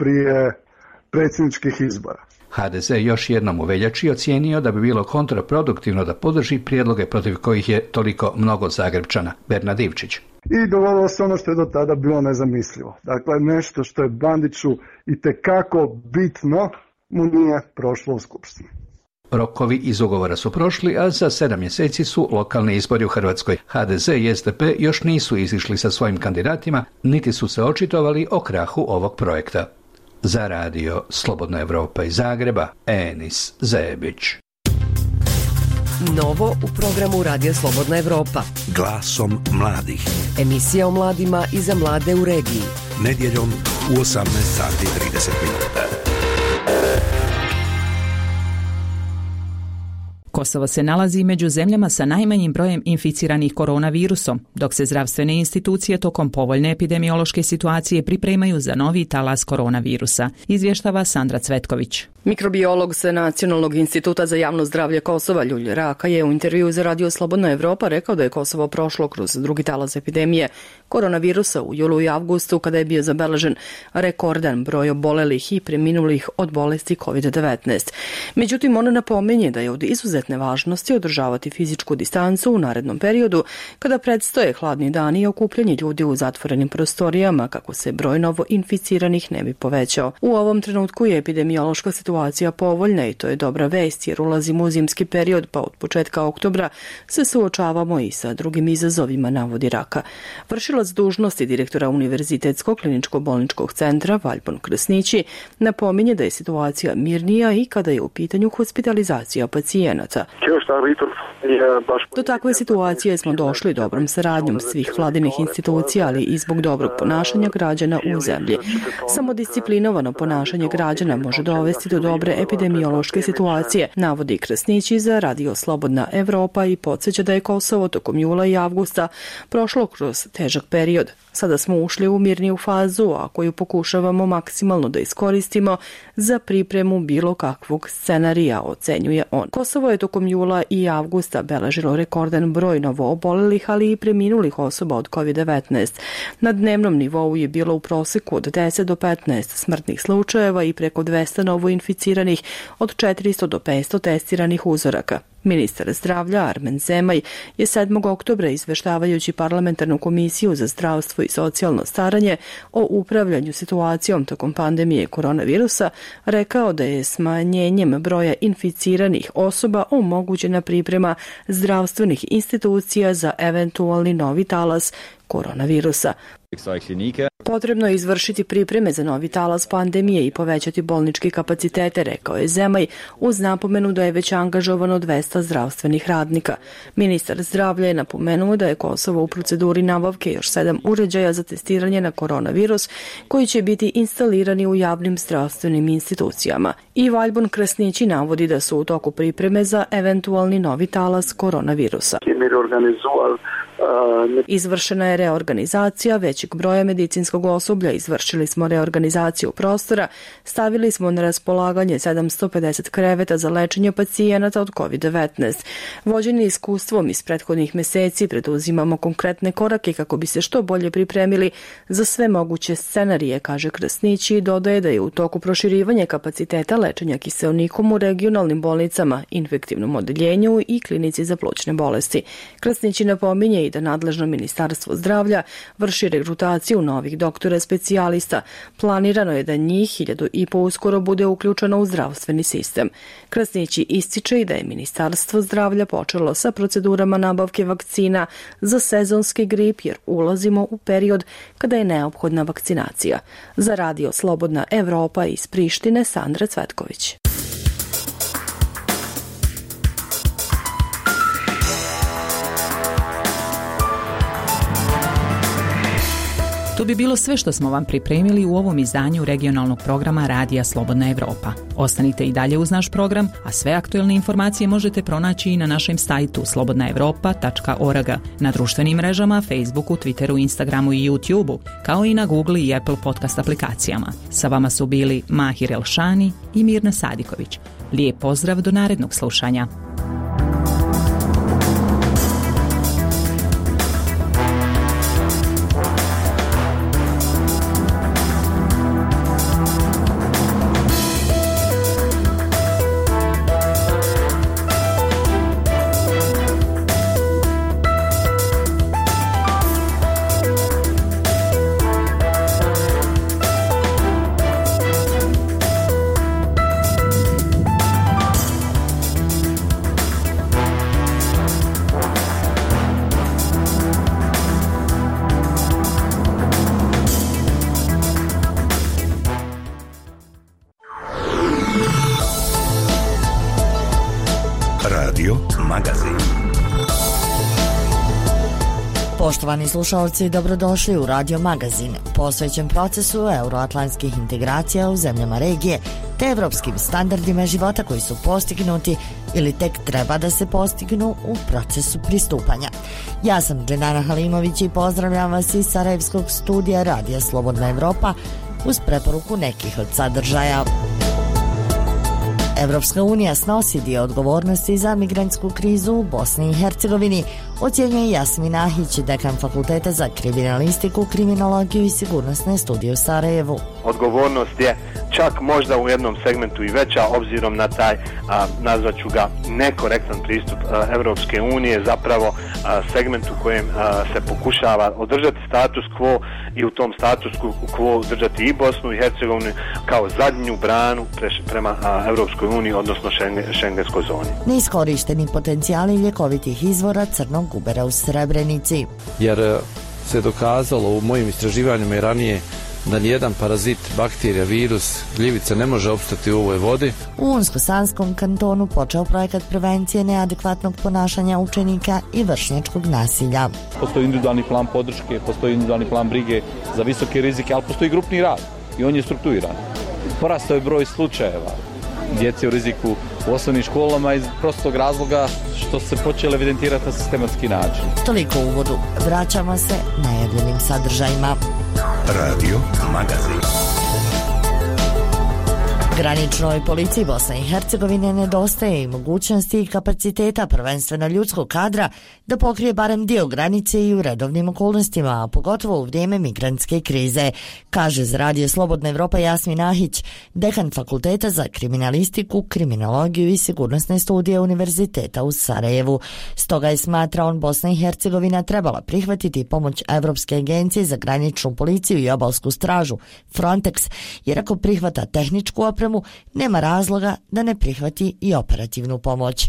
prije predsjedničkih izbora. ha de ze još jednom u veljači ocijenio da bi bilo kontraproduktivno da podrži prijedloge protiv kojih je toliko mnogo Zagrepčana. Bernard Ivčić. I dogodilo se ono što je do tada bilo nezamislivo. Dakle, nešto što je Bandiću itekako bitno mu nije prošlo u Skupštini. Rokovi iz ugovora su prošli, a za sedam mjeseci su lokalni izbori u Hrvatskoj. ha de ze i es de pe još nisu izišli sa svojim kandidatima, niti su se očitovali o krahu ovog projekta. Za radio Slobodna Evropa iz Zagreba, Enis Zebić. Novo u programu Radija Slobodna Evropa. Glasom mladih. Emisija o mladima i za mlade u regiji. Nedjeljom u osamnaest sati i trideset minuta. Kosovo se nalazi među zemljama sa najmanjim brojem inficiranih koronavirusom, dok se zdravstvene institucije tokom povoljne epidemiološke situacije pripremaju za novi talas koronavirusa, izvještava Sandra Cvetković. Mikrobiolog sa Nacionalnog instituta za javno zdravlje Kosova Ljulj Raka je u intervju za Radio Slobodna Evropa rekao da je Kosovo prošlo kroz drugi talas epidemije koronavirusa u julu i avgustu kada je bio zabeležen rekordan broj obolelih i preminulih od bolesti kovid devetnaest. Međutim, on napominje da je od izuzetne važnosti održavati fizičku distancu u narednom periodu kada predstoje hladni dani i okupljanje ljudi u zatvorenim prostorijama kako se broj novo inficiranih ne bi povećao. U ovom trenutku je epidemiološka situacija situacija povoljna i to je dobra vest jer ulazimo u zimski period pa od početka oktobra se suočavamo i sa drugim izazovima, navodi Raka. Vršilac dužnosti direktora Univerzitetskog kliničko-bolničkog centra Valjbon Krsnići napominje da je situacija mirnija i kada je u pitanju hospitalizacija pacijenata. Do takve situacije smo došli dobrom saradnjom svih vladinih institucija, ali i zbog dobrog ponašanja građana u zemlji. Samodisciplinovano ponašanje građana može dovesti do dobre epidemiološke situacije, navodi Krsnići za Radio Slobodna Evropa i podsjeća da je Kosovo tokom jula i avgusta prošlo kroz težak period. Sada smo ušli u mirniju fazu, a koju pokušavamo maksimalno da iskoristimo za pripremu bilo kakvog scenarija, ocenjuje on. Kosovo je tokom jula i avgusta beležilo rekordan broj novoobolelih, ali i preminulih osoba od kovid devetnaest. Na dnevnom nivou je bilo u proseku od deset do petnaest smrtnih slučajeva i preko dvesta novoinficiranih od četiristo do petsto testiranih uzoraka. Ministar zdravlja Armen Zemaj je sedmog oktobra izveštavajući parlamentarnu komisiju za zdravstvo i socijalno staranje o upravljanju situacijom tokom pandemije koronavirusa rekao da je smanjenjem broja inficiranih osoba omogućena priprema zdravstvenih institucija za eventualni novi talas koronavirusa. Potrebno je izvršiti pripreme za novi talas pandemije i povećati bolničke kapacitete, rekao je Zemaj, uz napomenu da je već angažovano dvesta zdravstvenih radnika. Ministar zdravlja je napomenuo da je Kosovo u proceduri nabavke još sedam uređaja za testiranje na koronavirus koji će biti instalirani u javnim zdravstvenim institucijama. I Valjbon Krsnići navodi da su u toku pripreme za eventualni novi talas koronavirusa. Izvršena je reorganizacija većeg broja medicinskog osoblja, izvršili smo reorganizaciju prostora, stavili smo na raspolaganje sedamsto pedeset kreveta za lečenje pacijenata od kovid devetnaest. Vođeni iskustvom iz prethodnih meseci preduzimamo konkretne korake kako bi se što bolje pripremili za sve moguće scenarije, kaže Krsnići i dodaje da je u toku proširivanje kapaciteta lečenja kiseonikom u regionalnim bolnicama, infektivnom odeljenju i klinici za plućne bolesti. Krsnići napominje i da nadležno Ministarstvo zdravlja vrši regrutaciju novih doktora specijalista. Planirano je da njih hiljadu i po uskoro bude uključeno u zdravstveni sistem. Krsnići ističe i da je Ministarstvo zdravlja počelo sa procedurama nabavke vakcina za sezonski grip jer ulazimo u period kada je neophodna vakcinacija. Za Radio Slobodna Evropa iz Prištine, Sandra Cvetković. To bi bilo sve što smo vam pripremili u ovom izdanju regionalnog programa Radija Slobodna Evropa. Ostanite i dalje uz naš program, a sve aktuelne informacije možete pronaći i na našem sajtu slobodna evropa tačka org, na društvenim mrežama, Facebooku, Twitteru, Instagramu i YouTubeu, kao i na Google i Apple podcast aplikacijama. Sa vama su bili Mahir Elšani i Mirna Sadiković. Lijep pozdrav do narednog slušanja. magazin. Poštovani slušalci, dobrodošli u Radio Magazin, posvećen procesu euroatlantskih integracija u zemljama regije te evropskim standardima života koji su postignuti ili tek treba da se postignu u procesu pristupanja. Ja sam Dženana Halimović i pozdravljam vas iz Sarajevskog studija Radija Slobodna Evropa uz preporuku nekih od sadržaja. Evropska unija snosi dio odgovornosti za migrantsku krizu u Bosni i Hercegovini, ocjenjuje Jasmin Ahić, dekan Fakulteta za kriminalistiku, kriminologiju i sigurnosne studije u Sarajevu. Odgovornost je čak možda u jednom segmentu i veća, obzirom na taj, a, nazvaću ga, nekorektan pristup a, Evropske unije, zapravo a, segment u kojem a, se pokušava održati status quo i u tom status quo držati i Bosnu i Hercegovinu kao zadnju branu preš, prema a, Evropskoj uniji, odnosno šenge, šengenskoj zoni. Neiskorišteni potencijali ljekovitih izvora crnog gubera u Srebrenici. Jer se dokazalo u mojim istraživanjima i ranije da nijedan parazit, bakterija, virus, gljivica ne može opstati u ovoj vodi. U Unsko-Sanskom kantonu počeo projekat prevencije neadekvatnog ponašanja učenika i vršnjačkog nasilja. Postoji individualni plan podrške, postoji individualni plan brige za visoke rizike, ali postoji grupni rad i on je strukturiran. Porastao je broj slučajeva djece u riziku u osnovnim školama iz prostog razloga što se počele evidentirati na sistematski način. Toliko u uvodu. Vraćamo se najavljenim sadržajima. Radio Magazin. Graničnoj policiji Bosne i Hercegovine nedostaje i mogućnosti i kapaciteta, prvenstveno ljudskog kadra, da pokrije barem dio granice i u redovnim okolnostima, a pogotovo u vrijeme migrantske krize, kaže za Radio Slobodna Evropa Jasmin Ahić, dekan Fakulteta za kriminalistiku, kriminologiju i sigurnosne studije Univerziteta u Sarajevu. Stoga je smatra on Bosna i Hercegovina trebala prihvatiti pomoć Evropske agencije za graničnu policiju i obalsku stražu, Frontex, jer ako prihvata tehničku opremu, nema razloga da ne prihvati i operativnu pomoć.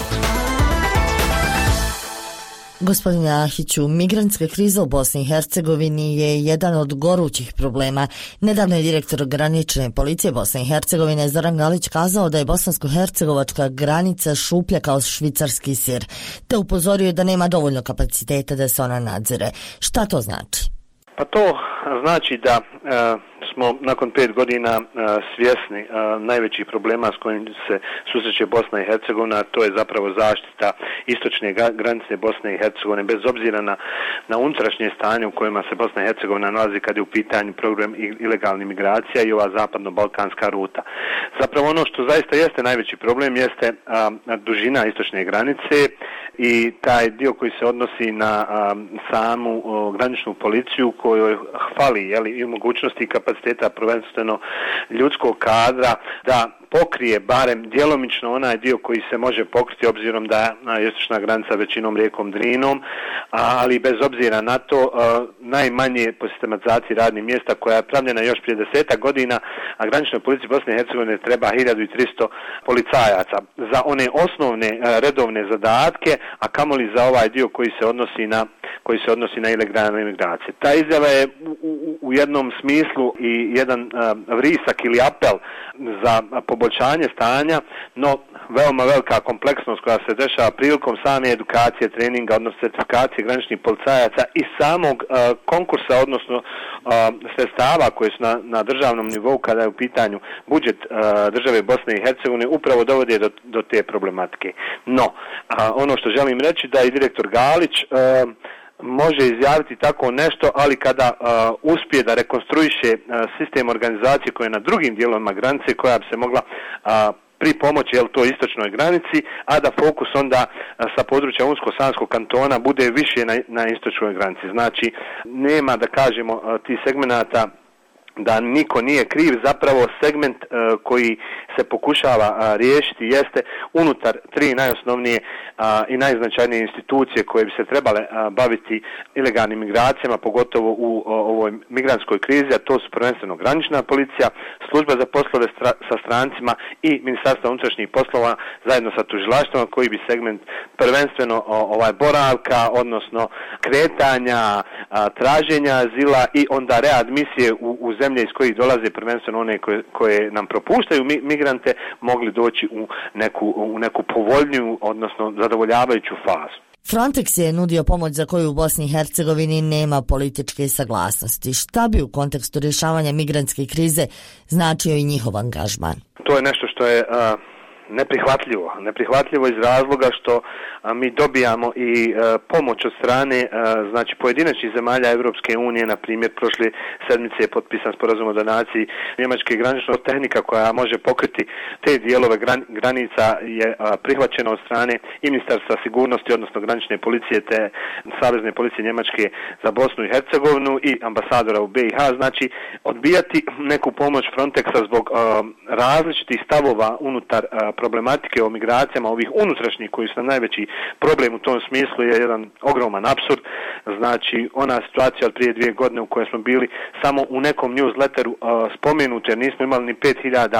Gospodine Ahiću, migrantska kriza u Bosni i Hercegovini je jedan od gorućih problema. Nedavno je direktor granične policije Bosne i Hercegovine Zoran Galić kazao da je bosansko-hercegovačka granica šuplja kao švicarski sir, te upozorio da nema dovoljno kapaciteta da se ona nadzire. Šta to znači? Pa to znači da e, smo nakon pet godina e, svjesni e, najvećih problema s kojim se susreće Bosna i Hercegovina, to je zapravo zaštita istočne granice Bosne i Hercegovine, bez obzira na, na unutrašnje stanje u kojima se Bosna i Hercegovina nalazi kad je u pitanju program ilegalnih migracija i ova zapadno-balkanska ruta. Zapravo ono što zaista jeste najveći problem jeste a, dužina istočne granice i taj dio koji se odnosi na a, samu a, graničnu policiju kojoj hvali jeli, i mogućnosti i kapaciteta prvenstveno ljudskog kadra da pokrije barem djelomično onaj dio koji se može pokriti obzirom da je istočna granica većinom rijekom Drinom, ali bez obzira na to najmanje po sistematizaciji radnih mjesta koja je pravljena još prije desetak godina, a graničnoj policiji Bosne i Hercegovine treba hiljadu tristo policajaca za one osnovne redovne zadatke, a kamoli za ovaj dio koji se odnosi na koji se odnosi na ilegalne migracije. Ta izjava je u, u, u jednom smislu i jedan uh, vrisak ili apel za poboljšanje stanja, no veoma velika kompleksnost koja se dešava prilikom same edukacije, treninga, odnosno certifikacije graničnih policajaca i samog uh, konkursa, odnosno uh, sredstava koje su na, na državnom nivou kada je u pitanju budžet uh, države Bosne i Hercegovine, upravo dovodi do, do te problematike. No, uh, ono što želim reći da i direktor Galić uh, može izjaviti tako nešto, ali kada uh, uspije da rekonstruiše uh, sistem organizacije koja je na drugim dijelovima granice, koja bi se mogla uh, pri pomoći jel, toj istočnoj granici, a da fokus onda uh, sa područja Unsko-Sanskog kantona bude više na, na istočnoj granici. Znači, nema, da kažemo, uh, tih segmenata da niko nije kriv, zapravo segment uh, koji se pokušava uh, riješiti jeste unutar tri najosnovnije uh, i najznačajnije institucije koje bi se trebale uh, baviti ilegalnim migracijama, pogotovo u uh, ovoj migrantskoj krizi, a to su prvenstveno granična policija, služba za poslove stra- sa strancima i Ministarstvo unutrašnjih poslova zajedno sa tužilaštvom, koji bi segment prvenstveno uh, ovaj boravka, odnosno kretanja, uh, traženja azila i onda readmisije u, u zemlji zemlje iz kojih dolaze, prvenstveno one koje, koje nam propuštaju mi, migrante, mogli doći u neku, u neku povoljniju, odnosno zadovoljavajuću fazu. Frontex je nudio pomoć za koju u Bosni i Hercegovini nema političke saglasnosti. Šta bi u kontekstu rješavanja migrantske krize značio i njihov angažman? To je nešto što je a, neprihvatljivo. Neprihvatljivo iz razloga što a, mi dobijamo i a, pomoć od strane a, znači pojedinačnih zemalja Europske unije. Na primjer, prošle sedmice je potpisan sporazum o donaciji njemačke graničnog tehnika koja može pokriti te dijelove gran, granica je a, prihvaćena od strane i Ministarstva sigurnosti, odnosno granične policije te Savezne policije Njemačke za Bosnu i Hercegovinu i ambasadora u B i H. Znači, odbijati neku pomoć Frontexa zbog a, različitih stavova unutar a, problematike o migracijama, ovih unutrašnjih koji su nam najveći problem u tom smislu je jedan ogroman apsurd. Znači, ona situacija od prije dvije godine u kojoj smo bili samo u nekom newsletteru uh, spomenuti, jer nismo imali ni pet hiljada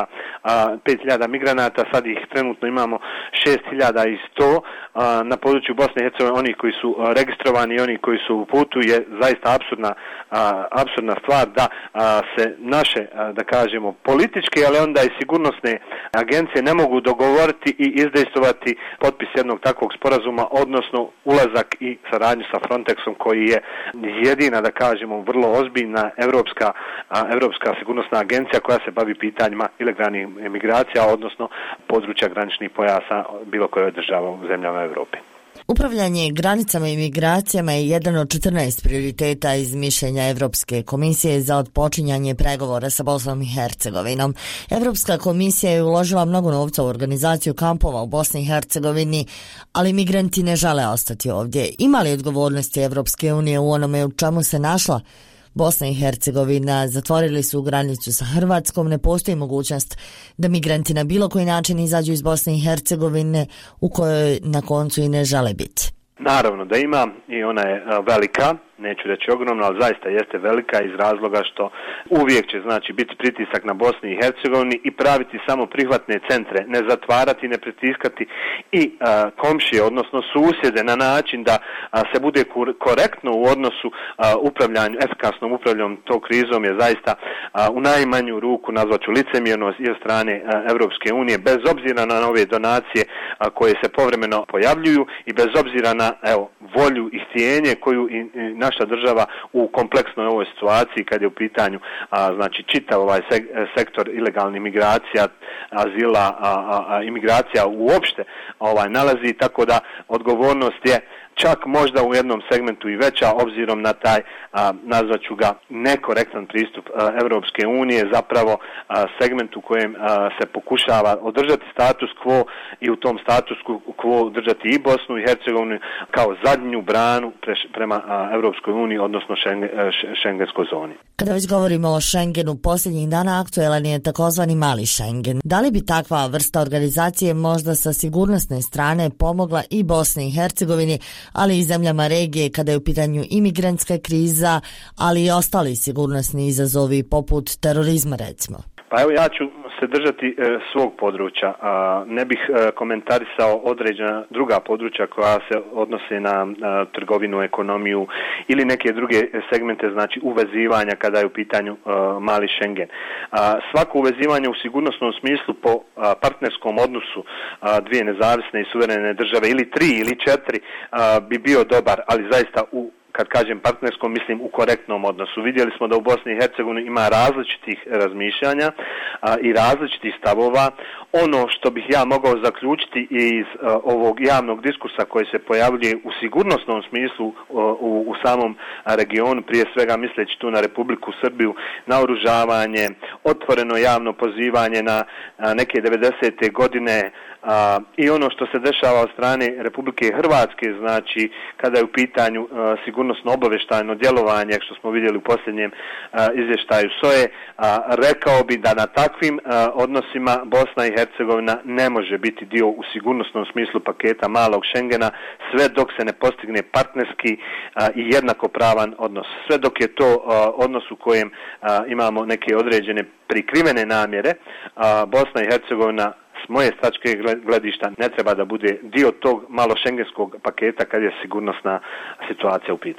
uh, migranata, sad ih trenutno imamo šest hiljada sto uh, na području Bosne i Hercegovine, oni koji su uh, registrovani i oni koji su u putu, je zaista apsurdna, uh, apsurdna stvar da uh, se naše, uh, da kažemo, političke, ali onda i sigurnosne agencije ne mogu dogovoriti i izdejstovati potpis jednog takvog sporazuma, odnosno ulazak i saradnju sa Frontexom koji je jedina, da kažemo, vrlo ozbiljna evropska, evropska sigurnosna agencija koja se bavi pitanjima ilegalnih emigracija, odnosno područja graničnih pojasa bilo koje država u zemljama Europe. Upravljanje granicama i migracijama je jedan od četrnaest prioriteta iz mišljenja Evropske komisije za otpočinjanje pregovora sa Bosnom i Hercegovinom. Evropska komisija je uložila mnogo novca u organizaciju kampova u Bosni i Hercegovini, ali migranti ne žele ostati ovdje. Ima li odgovornosti Evropske unije u onome u čemu se našla Bosna i Hercegovina? Zatvorili su granicu sa Hrvatskom, ne postoji mogućnost da migranti na bilo koji način izađu iz Bosne i Hercegovine u kojoj na koncu i ne žele biti. Naravno da ima i ona je velika, neću reći ogromna, ali zaista jeste velika iz razloga što uvijek će znači biti pritisak na Bosni i Hercegovini i praviti samo prihvatne centre, ne zatvarati, ne pritiskati i a, komšije, odnosno susjede na način da a, se bude korektno u odnosu a, upravljanju, efikasnom upravljanju tog krizom je zaista a, u najmanju ruku nazvaću licemjernost i od strane a, Evropske unije, bez obzira na nove donacije a, koje se povremeno pojavljuju i bez obzira na evo volju i htjenje koju i, i naša država u kompleksnoj ovoj situaciji kad je u pitanju a, znači čitav ovaj sek, sektor ilegalnih migracija, azila, a, a, a imigracija uopšte ovaj nalazi, tako da odgovornost je čak možda u jednom segmentu i veća obzirom na taj, a, nazvaću ga, nekorektan pristup a, Evropske unije, zapravo a, segment u kojem a, se pokušava održati status quo i u tom status quo držati i Bosnu i Hercegovinu kao zadnju branu pre, prema a, Evropskoj uniji, odnosno šengen, šengenskoj zoni. Kada već govorimo o Schengenu, posljednjih dana aktuelan je takozvani mali Schengen. Da li bi takva vrsta organizacije možda sa sigurnosne strane pomogla i Bosni i Hercegovini, ali i zemljama regije kada je u pitanju imigrantska kriza, ali i ostali sigurnosni izazovi poput terorizma, recimo? Pa evo, ja ću se držati e, svog područja. A, ne bih e, komentarisao određena druga područja koja se odnose na a, trgovinu, ekonomiju ili neke druge segmente, znači uvezivanja kada je u pitanju a, mali Schengen. A, svako uvezivanje u sigurnosnom smislu po a, partnerskom odnosu a, dvije nezavisne i suverene države ili tri ili četiri a, bi bio dobar, ali zaista u kad kažem partnerskom, mislim u korektnom odnosu. Vidjeli smo da u Bosni i Hercegovini ima različitih razmišljanja a, i različitih stavova. Ono što bih ja mogao zaključiti iz a, ovog javnog diskursa koji se pojavljuje u sigurnosnom smislu a, u, u samom regionu, prije svega misleći tu na Republiku Srbiju, na oružavanje, otvoreno javno pozivanje na a, neke devedesete godine, a, i ono što se dešava od strane Republike Hrvatske, znači kada je u pitanju a, sigurnosno obavještajno djelovanje, što smo vidjeli u posljednjem a, izvještaju S O E, a, rekao bi da na takvim a, odnosima Bosna i Hercegovina ne može biti dio u sigurnosnom smislu paketa malog Schengena, sve dok se ne postigne partnerski a, i jednakopravan odnos. Sve dok je to a, odnos u kojem a, imamo neke određene prikrivene namjere, a, Bosna i Hercegovina s moje tačke gledišta ne treba da bude dio tog malo šengenskog paketa kad je sigurnosna situacija u pitanju.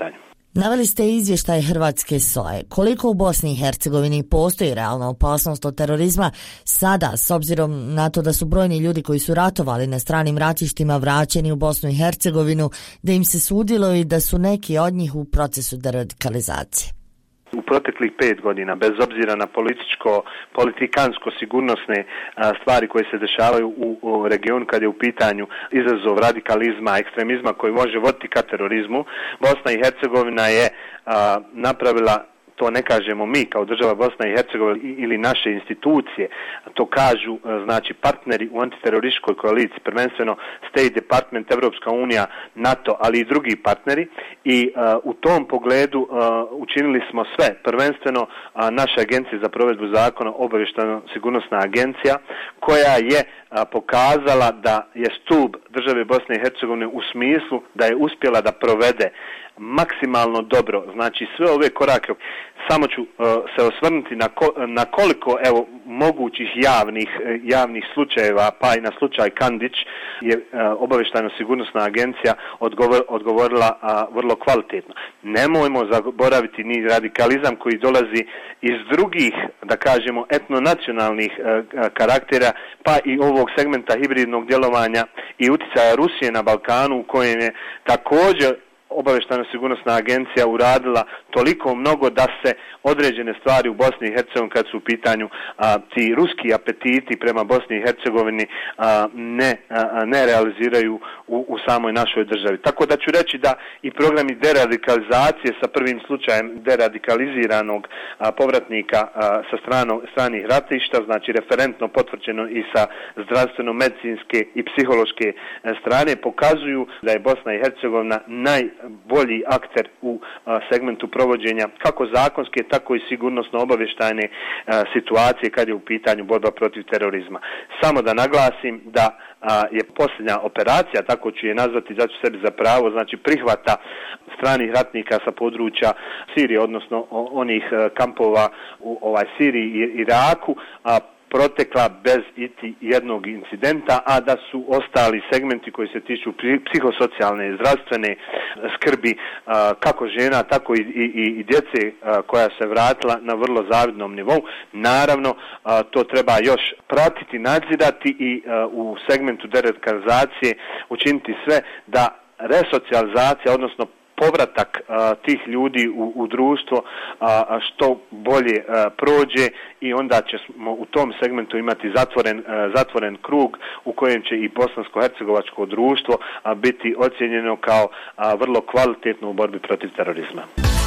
Naveli ste izvještaj Hrvatske S O A E. Koliko u Bosni i Hercegovini postoji realna opasnost od terorizma sada, s obzirom na to da su brojni ljudi koji su ratovali na stranim ratištima vraćeni u Bosnu i Hercegovinu, da im se sudilo i da su neki od njih u procesu deradikalizacije? U proteklih pet godina, bez obzira na političko, politikansko, sigurnosne stvari koje se dešavaju u, u regionu kad je u pitanju izazov radikalizma, ekstremizma koji može voditi ka terorizmu, Bosna i Hercegovina je a, napravila, to ne kažemo mi kao država Bosna i Hercegovina ili naše institucije, to kažu znači partneri u antiterorističkoj koaliciji, prvenstveno State Department, Evropska unija, NATO, ali i drugi partneri i uh, u tom pogledu uh, učinili smo sve, prvenstveno uh, naša agencija za provedbu zakona, obavještajno-sigurnosna agencija, koja je uh, pokazala da je stup države Bosne i Hercegovine u smislu da je uspjela da provede maksimalno dobro, znači sve ove korake. Samo ću uh, se osvrnuti na, ko, na koliko evo mogućih javnih javnih slučajeva, pa i na slučaj Kandić je uh, obavještajno-sigurnosna agencija odgovor, odgovorila uh, vrlo kvalitetno. Nemojmo zaboraviti ni radikalizam koji dolazi iz drugih, da kažemo, etnonacionalnih uh, karaktera, pa i ovog segmenta hibridnog djelovanja i utjecaja Rusije na Balkanu, u kojem je također obavještajno-sigurnosna agencija uradila toliko mnogo da se određene stvari u Bosni i Hercegovini, kad su u pitanju a, ti ruski apetiti prema Bosni i Hercegovini, a, ne, a, ne realiziraju u, u samoj našoj državi. Tako da ću reći da i programi deradikalizacije sa prvim slučajem deradikaliziranog a, povratnika a, sa strano, stranih ratišta, znači referentno potvrđeno i sa zdravstveno-medicinske i psihološke strane, pokazuju da je Bosna i Hercegovina naj bolji akter u a, segmentu provođenja kako zakonske, tako i sigurnosno obavještajne a, situacije kad je u pitanju borba protiv terorizma. Samo da naglasim da a, je posljednja operacija, tako ću je nazvati, zato ću sebi za pravo, znači prihvata stranih ratnika sa područja Sirije, odnosno o, onih a, kampova u ovaj Siriji i Iraku, a protekla bez iti jednog incidenta, a da su ostali segmenti koji se tiču psihosocijalne i zdravstvene skrbi kako žena, tako i, i, i djece koja se vratila na vrlo zavidnom nivou. Naravno, to treba još pratiti, nadzirati i u segmentu deradikalizacije učiniti sve da resocijalizacija, odnosno povratak a, tih ljudi u, u društvo a, što bolje a, prođe i onda ćemo u tom segmentu imati zatvoren, a, zatvoren krug u kojem će i bosansko-hercegovačko društvo a, biti ocijenjeno kao a, vrlo kvalitetno u borbi protiv terorizma.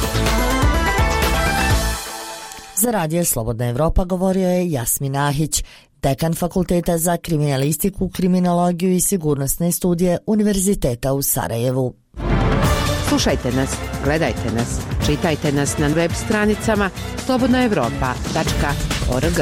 Za radio Slobodna Evropa govorio je Jasmin Ahić, dekan Fakulteta za kriminalistiku, kriminologiju i sigurnosne studije Univerziteta u Sarajevu. Slušajte nas, gledajte nas, čitajte nas na web stranicama slobodna evropa tačka org.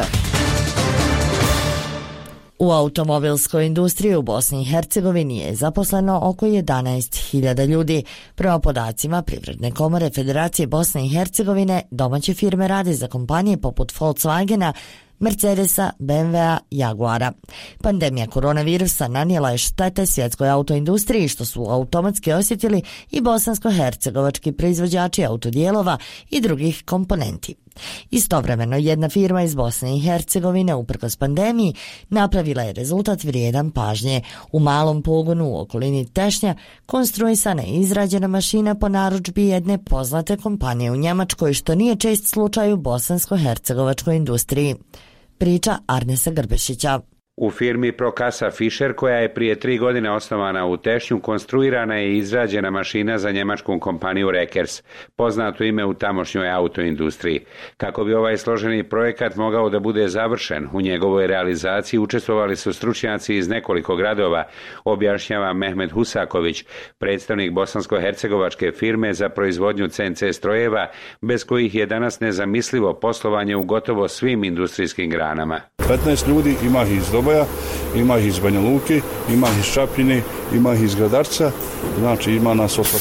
U automobilskoj industriji u Bosni i Hercegovini je zaposleno oko jedanaest hiljada ljudi. Prema podacima Privredne komore Federacije Bosne i Hercegovine, domaće firme rade za kompanije poput Volkswagena, Mercedesa, B M W-a, Jaguara. Pandemija koronavirusa nanijela je štete svjetskoj autoindustriji, što su automatski osjetili i bosansko-hercegovački proizvođači autodijelova i drugih komponenti. Istovremeno, jedna firma iz Bosne i Hercegovine, uprkos pandemiji, napravila je rezultat vrijedan pažnje. U malom pogonu u okolini Tešnja konstruisana je izrađena mašina po narudžbi jedne poznate kompanije u Njemačkoj, što nije čest slučaj u bosansko-hercegovačkoj industriji. Priča Arnesa Grbešića. U firmi Prokasa Fischer, koja je prije tri godine osnovana u Tešnju, konstruirana je i izrađena mašina za njemačku kompaniju Rekers, poznato ime u tamošnjoj autoindustriji. Kako bi ovaj složeni projekat mogao da bude završen, u njegovoj realizaciji učestvovali su stručnjaci iz nekoliko gradova, objašnjava Mehmet Husaković, predstavnik bosansko-hercegovačke firme za proizvodnju C N C strojeva, bez kojih je danas nezamislivo poslovanje u gotovo svim industrijskim granama. petnaest ljudi, ima ih iz Doboja, ima ih iz Banja Luke, ima ih iz Čapljine, ima ih iz Gradarca, znači ima nas osvate.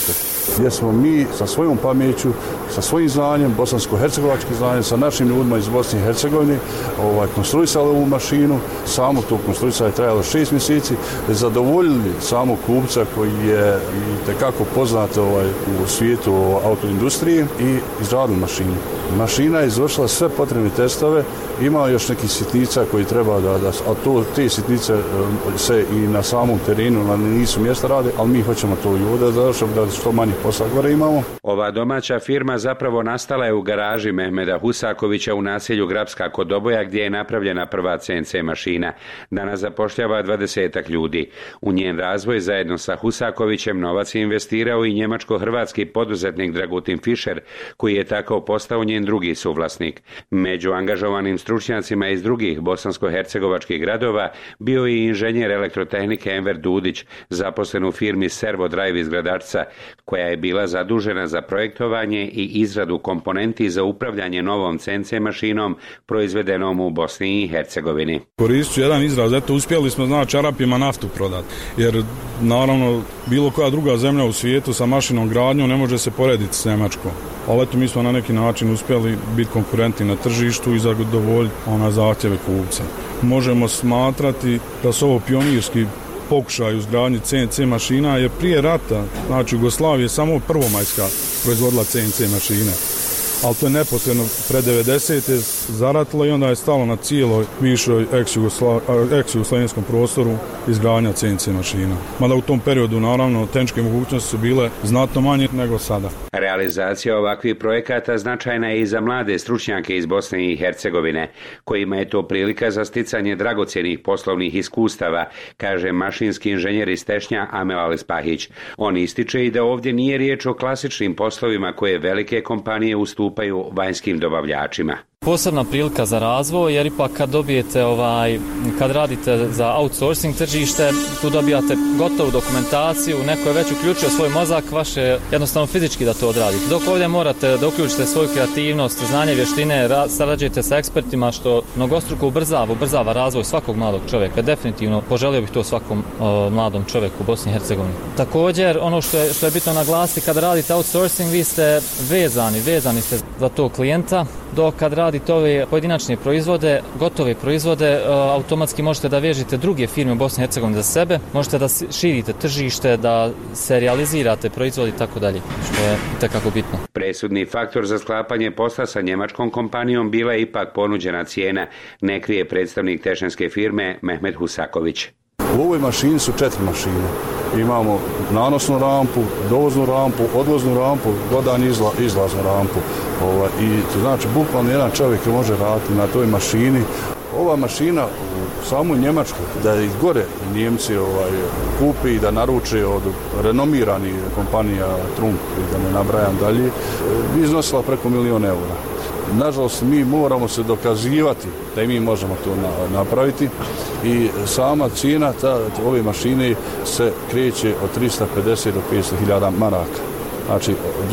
gdje smo mi sa svojom pameću, sa svojim znanjem, bosansko-hercegovačkim znanjem, sa našim ljudima iz Bosne i Hercegovine ovaj, konstruisali ovu mašinu. Samo to konstruisanje je trajalo šest mjeseci, zadovoljili samog kupca koji je itekako poznat ovaj, u svijetu autoindustrije i izradili mašinu. Mašina je izvršila sve potrebne testove, ima još nekih sitnica koji treba da, da a to, te sitnice se i na samom terenu na nisu mjesta rade, ali mi hoćemo to i ovdje završiti da što manje posla gore imamo. Ova domaća firma zapravo nastala je u garaži Mehmeda Husakovića u naselju Grapska kod Doboja gdje je napravljena prva C N C mašina. Danas zapošljava dvadesetak ljudi. U njen razvoj zajedno sa Husakovićem novac je investirao i njemačko-hrvatski poduzetnik Dragutin Fischer, koji je tako postao njen drugi suvlasnik. Među angažovanim stručnjacima iz drugih bosansko-hercegovačkih gradova bio i inženjer elektrotehnike Enver Dudić, zaposlen u firmi Servo Drive iz Gradačca, koja je bila zadužena za projektovanje i izradu komponenti za upravljanje novom C N C mašinom proizvedenom u Bosni i Hercegovini. Koristit ću jedan izraz, eto uspjeli smo znači Arapima naftu prodati, jer naravno bilo koja druga zemlja u svijetu sa mašinom gradnjom ne može se porediti s Njemačkom. Ali eto mi smo na neki način uspjeli biti konkurentni na tržištu i zadovoljiti ona zahtjeve kupca. Možemo smatrati da su ovo pionirski pokušaj izgradnje C N C mašina, je prije rata, znači Jugoslavija je samo prvomajska proizvodila C N C mašine. Ali to je neposredno pre devedesete zaratilo i onda je stalo na cijeloj višoj ex-jugoslavenskom prostoru izgradnja C N C mašina. Mada u tom periodu, naravno, tehničke mogućnosti su bile znatno manje nego sada. Realizacija ovakvih projekata značajna je i za mlade stručnjake iz Bosne i Hercegovine, kojima je to prilika za sticanje dragocjenih poslovnih iskustava, kaže mašinski inženjer iz Tešnja Amel Alispahić. On ističe i da ovdje nije riječ o klasičnim poslovima koje velike kompanije ustupaju vanjskim dobavljačima. Posebna prilika za razvoj, jer ipak kad dobijete ovaj, kad radite za outsourcing tržište, tu dobijate gotovu dokumentaciju, neko je već uključio svoj mozak, vaše jednostavno fizički da to odradite. Dok ovdje morate da uključite svoju kreativnost, znanje, vještine, sarađujete sa ekspertima, što mnogostruko ubrzava, ubrzava razvoj svakog mladog čovjeka. Definitivno poželio bih to svakom o, mladom čovjeku u Bosni i Hercegovini. Također, ono što je, što je bitno naglasiti, kada radite outsourcing, vi ste vezani, vezani ste za tog klijenta, dok kad radite ove pojedinačne proizvode, gotove proizvode, automatski možete da vežite druge firme u Bosni i Hercegovini za sebe, možete da širite tržište, da se realizirate proizvodi i tako dalje, što je itekako bitno. Presudni faktor za sklapanje posla sa njemačkom kompanijom bila je ipak ponuđena cijena, ne krije predstavnik tešnjanske firme Mehmed Husaković. U ovoj mašini su četiri mašine. Imamo nanosnu rampu, dovoznu rampu, odvoznu rampu, dodan izla, izlaznu rampu. Ovaj, I to znači bukvalno jedan čovjek može raditi na toj mašini. Ova mašina u samu Njemačku, da ih gore Njemci ovaj, kupi i da naruče od renomiranih kompanija Trump i da ne nabrajam dalje, bi iznosila preko milion eura. Nažalost, mi moramo se dokazivati da i mi možemo to na, napraviti i sama cijena ta, ove mašine se kreće od trista pedeset do petsto hiljada maraka. Znači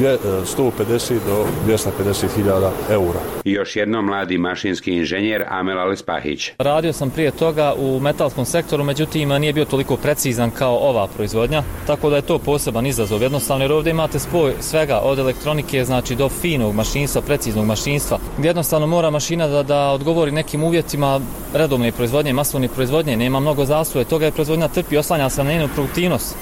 sto pedeset do dvjesto pedeset hiljada eura. Još jednom mladi mašinski inženjer Amel Alispahić. Radio sam prije toga u metalskom sektoru, međutim nije bio toliko precizan kao ova proizvodnja, tako da je to poseban izazov. Jednostavno jer ovdje imate spoj svega od elektronike, znači do finog mašinstva, preciznog mašinstva, gdje jednostavno mora mašina da, da odgovori nekim uvjetima redovne proizvodnje, masovne proizvodnje, nema mnogo zastoje, toga je proizvodnja trpi, oslanja se na njenu produktivnost.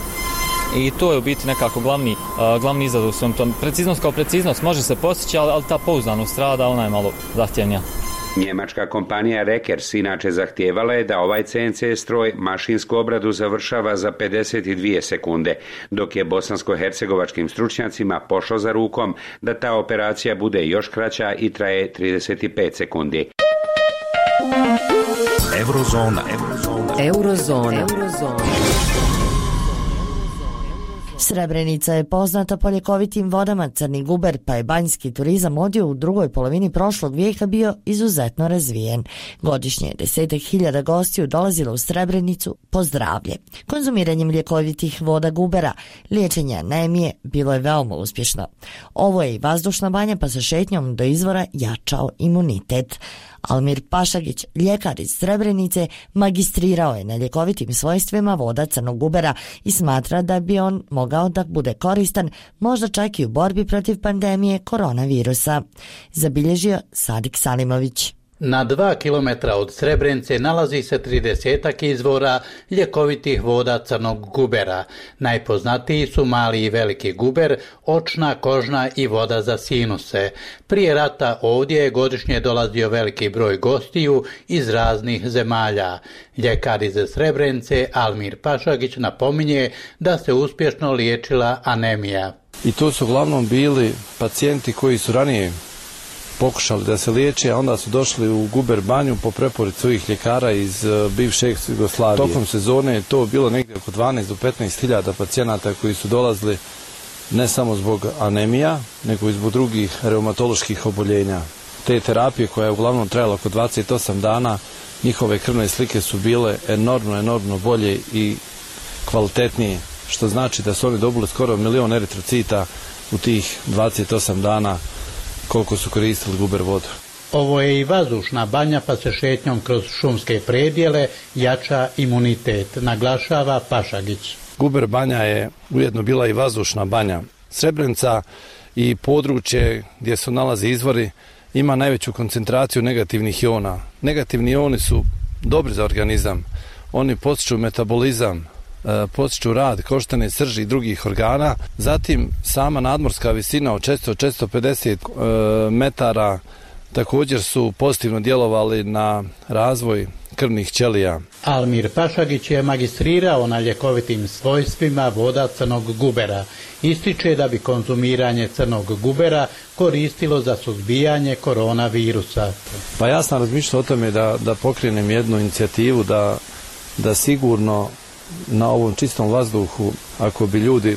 I to je u biti nekako glavni, uh, glavni izazov u svom tom. Preciznost kao preciznost može se postići, ali, ali ta pouzdanost strada, ona je malo zahtjevnija. Njemačka kompanija Rekers inače zahtijevala je da ovaj C N C stroj mašinsku obradu završava za pedeset dvije sekunde, dok je bosansko-hercegovačkim stručnjacima pošlo za rukom da ta operacija bude još kraća i traje trideset pet sekundi. Eurozona. Eurozona. Eurozona. Eurozona. Srebrenica je poznata po ljekovitim vodama, crni guber, pa je banjski turizam odio u drugoj polovini prošlog vijeka bio izuzetno razvijen. Godišnje je desetak hiljada gostiju dolazilo u Srebrenicu po zdravlje. Konzumiranjem ljekovitih voda gubera, liječenje anemije bilo je veoma uspješno. Ovo je i vazdušna banja, pa sa šetnjom do izvora jačao imunitet. Almir Pašagić, ljekar iz Srebrenice, magistrirao je na ljekovitim svojstvima voda crnog gubera i smatra da bi on mogao mogao da bude koristan, možda čak i u borbi protiv pandemije koronavirusa, zabilježio Sadik Salimović. Na dva kilometra od Srebrenice nalazi se tridesetak izvora ljekovitih voda crnog gubera. Najpoznatiji su mali i veliki guber, očna, kožna i voda za sinuse. Prije rata ovdje je godišnje dolazio veliki broj gostiju iz raznih zemalja. Ljekar iz Srebrenice Almir Pašagić napominje da se uspješno liječila anemija. I to su uglavnom bili pacijenti koji su ranije pokušali da se liječe, a onda su došli u Guber banju po preporuci svojih ljekara iz bivše Jugoslavije. Tokom sezone je to bilo negdje oko dvanaest do petnaest hiljada pacijenata koji su dolazili ne samo zbog anemija, nego i zbog drugih reumatoloških oboljenja. Te terapije koja je uglavnom trajala oko dvadeset osam dana, njihove krvne slike su bile enormno, enormno bolje i kvalitetnije, što znači da su oni dobili skoro milion eritrocita u tih dvadeset osam dana koliko su koristili guber vodu. Ovo je i vazdušna banja, pa se šetnjom kroz šumske predjele jača imunitet, naglašava Pašagić. Guber banja je ujedno bila i vazdušna banja. Srebrenica i područje gdje se nalaze izvori ima najveću koncentraciju negativnih iona. Negativni ioni su dobri za organizam. Oni potiču metabolizam, potiču rad koštane srži i drugih organa. Zatim sama nadmorska visina od četiristo do četiristo pedeset metara također su pozitivno djelovali na razvoj krvnih ćelija. Almir Pašagić je magistrirao na ljekovitim svojstvima voda crnog gubera. Ističe da bi konzumiranje crnog gubera koristilo za suzbijanje koronavirusa. Pa ja sam razmišljao o tome da, da pokrenem jednu inicijativu da, da sigurno na ovom čistom vazduhu, ako bi ljudi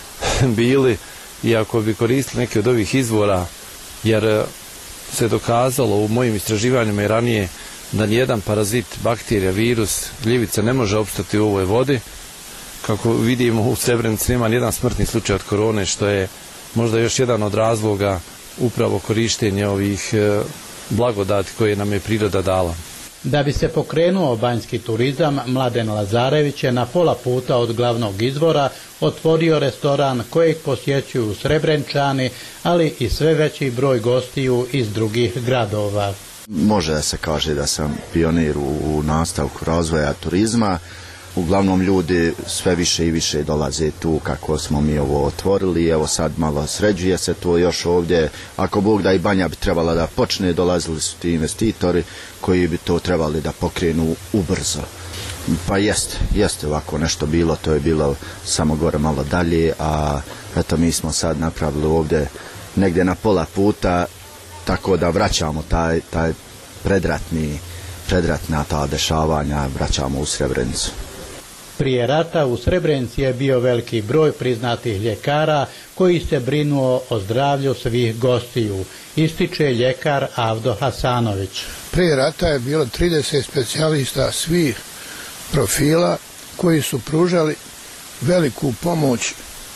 bili i ako bi koristili neke od ovih izvora, jer se dokazalo u mojim istraživanjima i ranije da nijedan parazit, bakterija, virus, gljivica ne može opstati u ovoj vodi. Kako vidimo, u Srebrenici nema nijedan smrtni slučaj od korone, što je možda još jedan od razloga upravo korištenja ovih blagodati koje nam je priroda dala. Da bi se pokrenuo banjski turizam, Mladen Lazarević je na pola puta od glavnog izvora otvorio restoran kojeg posjećuju Srebrenčani, ali i sve veći broj gostiju iz drugih gradova. Može da se kaže da sam pionir u nastavku razvoja turizma. Uglavnom ljudi sve više i više dolaze tu kako smo mi ovo otvorili. Evo sad malo sređuje se to još ovdje. Ako Bog da i banja bi trebala da počne, dolazili su ti investitori koji bi to trebali da pokrenu ubrzo. Pa jeste, jeste ovako nešto bilo, to je bilo samo gore malo dalje, a eto mi smo sad napravili ovdje negdje na pola puta, tako da vraćamo taj, taj predratni, predratna ta dešavanja, vraćamo u Srebrenicu. Prije rata u Srebrenici je bio veliki broj priznatih ljekara koji se brinuo o zdravlju svih gostiju, ističe ljekar Avdo Hasanović. Prije rata je bilo trideset specijalista svih profila koji su pružali veliku pomoć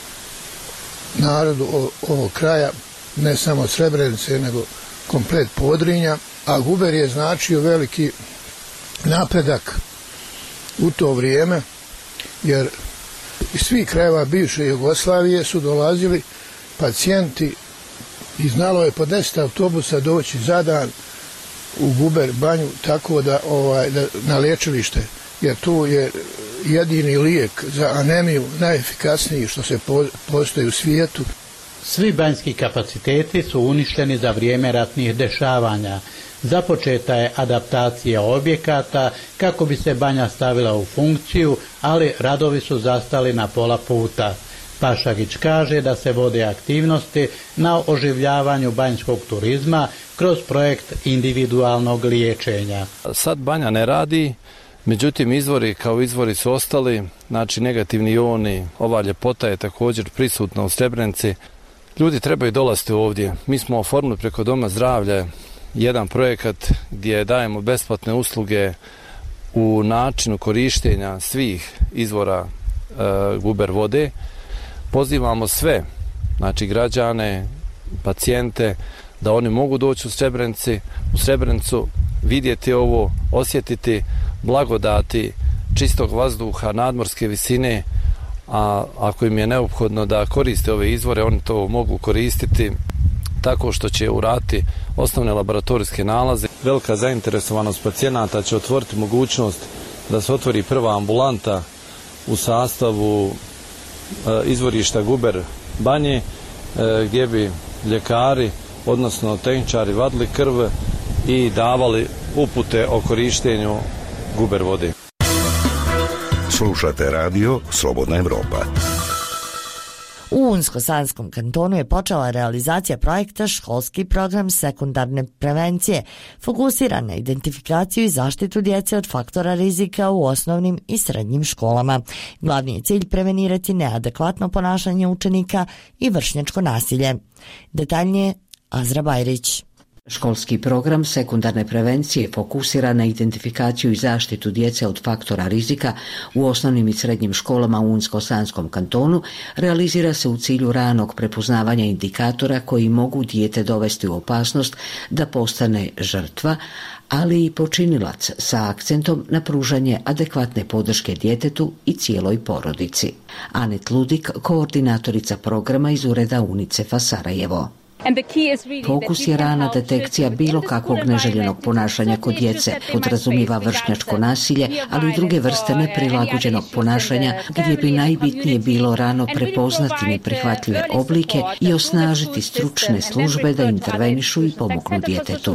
narodu ovog kraja, ne samo Srebrenice, nego komplet Podrinja, a guber je značio veliki napredak u to vrijeme, jer iz svih krajeva bivše Jugoslavije su dolazili pacijenti i znalo je po deset autobusa doći za dan u Guber banju, tako da, ovaj, da na liječilište, jer tu je jedini lijek za anemiju, najefikasniji što se po, postoji u svijetu. Svi banjski kapaciteti su uništeni za vrijeme ratnih dešavanja. Započeta je adaptacija objekata kako bi se banja stavila u funkciju, ali radovi su zastali na pola puta. Pašagić kaže da se vode aktivnosti na oživljavanju banjskog turizma kroz projekt individualnog liječenja. Sad banja ne radi, međutim izvori kao izvori su ostali, znači negativni ioni, ova ljepota je također prisutna u Srebrenici. Ljudi trebaju dolaziti ovdje. Mi smo oformili preko Doma zdravlja jedan projekat gdje dajemo besplatne usluge u načinu korištenja svih izvora e, guber vode. Pozivamo sve, znači građane, pacijente, da oni mogu doći u Srebrenici, u Srebrenicu, vidjeti ovo, osjetiti blagodati čistog vazduha, nadmorske visine, a ako im je neophodno da koriste ove izvore, oni to mogu koristiti tako što će uraditi osnovne laboratorijske nalaze. Velika zainteresovanost pacijenata će otvoriti mogućnost da se otvori prva ambulanta u sastavu e, izvorišta Guber Banje, e, gdje bi ljekari, odnosno tehničari, vadili krv i davali upute o korištenju guber vode. Slušate radio Slobodna Evropa. U Unsko-Sanskom kantonu je počela realizacija projekta Školski program sekundarne prevencije, fokusiran na identifikaciju i zaštitu djece od faktora rizika u osnovnim i srednjim školama. Glavni je cilj prevenirati neadekvatno ponašanje učenika i vršnjačko nasilje. Detaljnije Azra Bajrić. Školski program sekundarne prevencije fokusira na identifikaciju i zaštitu djece od faktora rizika u osnovnim i srednjim školama u Unsko-Sanskom kantonu realizira se u cilju ranog prepoznavanja indikatora koji mogu dijete dovesti u opasnost da postane žrtva, ali i počinilac sa akcentom na pružanje adekvatne podrške djetetu i cijeloj porodici. Anet Ludik, koordinatorica programa iz ureda UNICEF-a Sarajevo. Fokus je rana detekcija bilo kakvog neželjenog ponašanja kod djece, podrazumijeva vršnjačko nasilje, ali i druge vrste neprilagođenog ponašanja gdje bi najbitnije bilo rano prepoznati neprihvatljive oblike i osnažiti stručne službe da intervenišu i pomognu djetetu.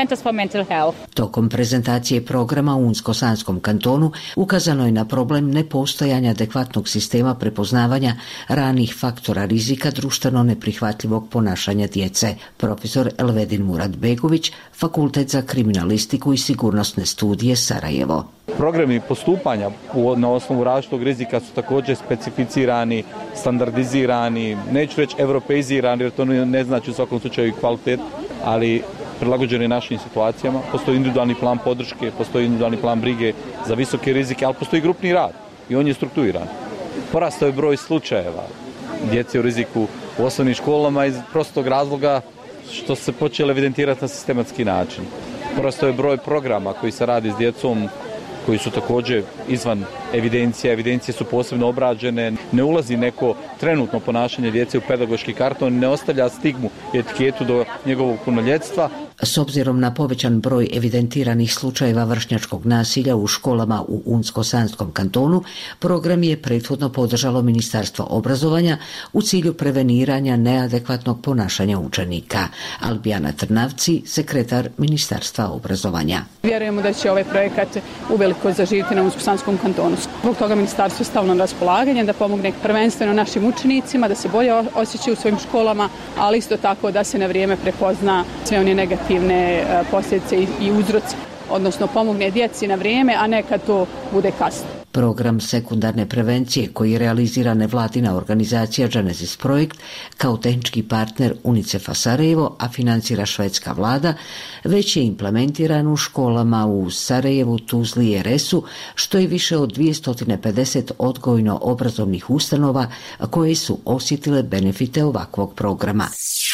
Tokom prezentacije programa u Unsko-Sanskom kantonu ukazano je na problem nepostojanja adekvatnog sistema prepoznavanja ranih faktora rizika društveno neprihvatljivog ponašanja djece. Profesor Elvedin Muratbegović, Fakultet za kriminalistiku i sigurnosne studije Sarajevo. Programi postupanja na osnovu različitog rizika su također specificirani, standardizirani, neću reći europeizirani jer to ne znači u svakom slučaju i kvalitet, ali prilagođeni našim situacijama. Postoji individualni plan podrške, postoji individualni plan brige za visoke rizike, ali postoji grupni rad i on je strukturiran. Porastao je broj slučajeva djece u riziku u osnovnim školama iz prostog razloga što se počelo evidentirati na sistematski način. Porastao je broj programa koji se radi s djecom koji su također izvan evidencije. Evidencije su posebno obrađene. Ne ulazi neko trenutno ponašanje djece u pedagoški karton, ne ostavlja stigmu i etiketu do njegovog punoljetstva. S obzirom na povećan broj evidentiranih slučajeva vršnjačkog nasilja u školama u Unsko-Sanskom kantonu, program je prethodno podržalo Ministarstvo obrazovanja u cilju preveniranja neadekvatnog ponašanja učenika. Albijana Trnavci, sekretar Ministarstva obrazovanja. Vjerujemo da će ovaj projekat uveliko zaživjeti na Unsko-Sanskom kantonu. Zbog toga ministarstvo je stavilo na raspolaganje da pomogne prvenstveno našim učenicima da se bolje osjećaju u svojim školama, ali isto tako da se na vrijeme prepozna sve one negativne posljedice i uzroci, odnosno pomogne djeci na vrijeme, a ne kad to bude kasno. Program sekundarne prevencije koji realizira nevladina organizacija Genesis Projekt kao tehnički partner UNICEF-a Sarajevo, a financira švedska vlada, već je implementiran u školama u Sarajevu, Tuzli i Eresu, što je više od dvjesto pedeset odgojno-obrazovnih ustanova koje su osjetile benefite ovakvog programa.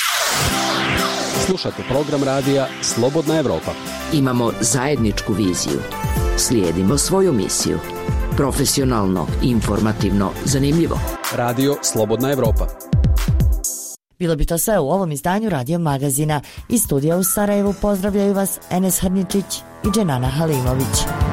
Slušate program radija Slobodna Evropa. Imamo zajedničku viziju. Slijedimo svoju misiju. Profesionalno, informativno, zanimljivo. Radio Slobodna Evropa. Bilo bi to sve u ovom izdanju Radio Magazina. Iz studija u Sarajevu pozdravljaju vas Enes Hrničić i Dženana Halimović.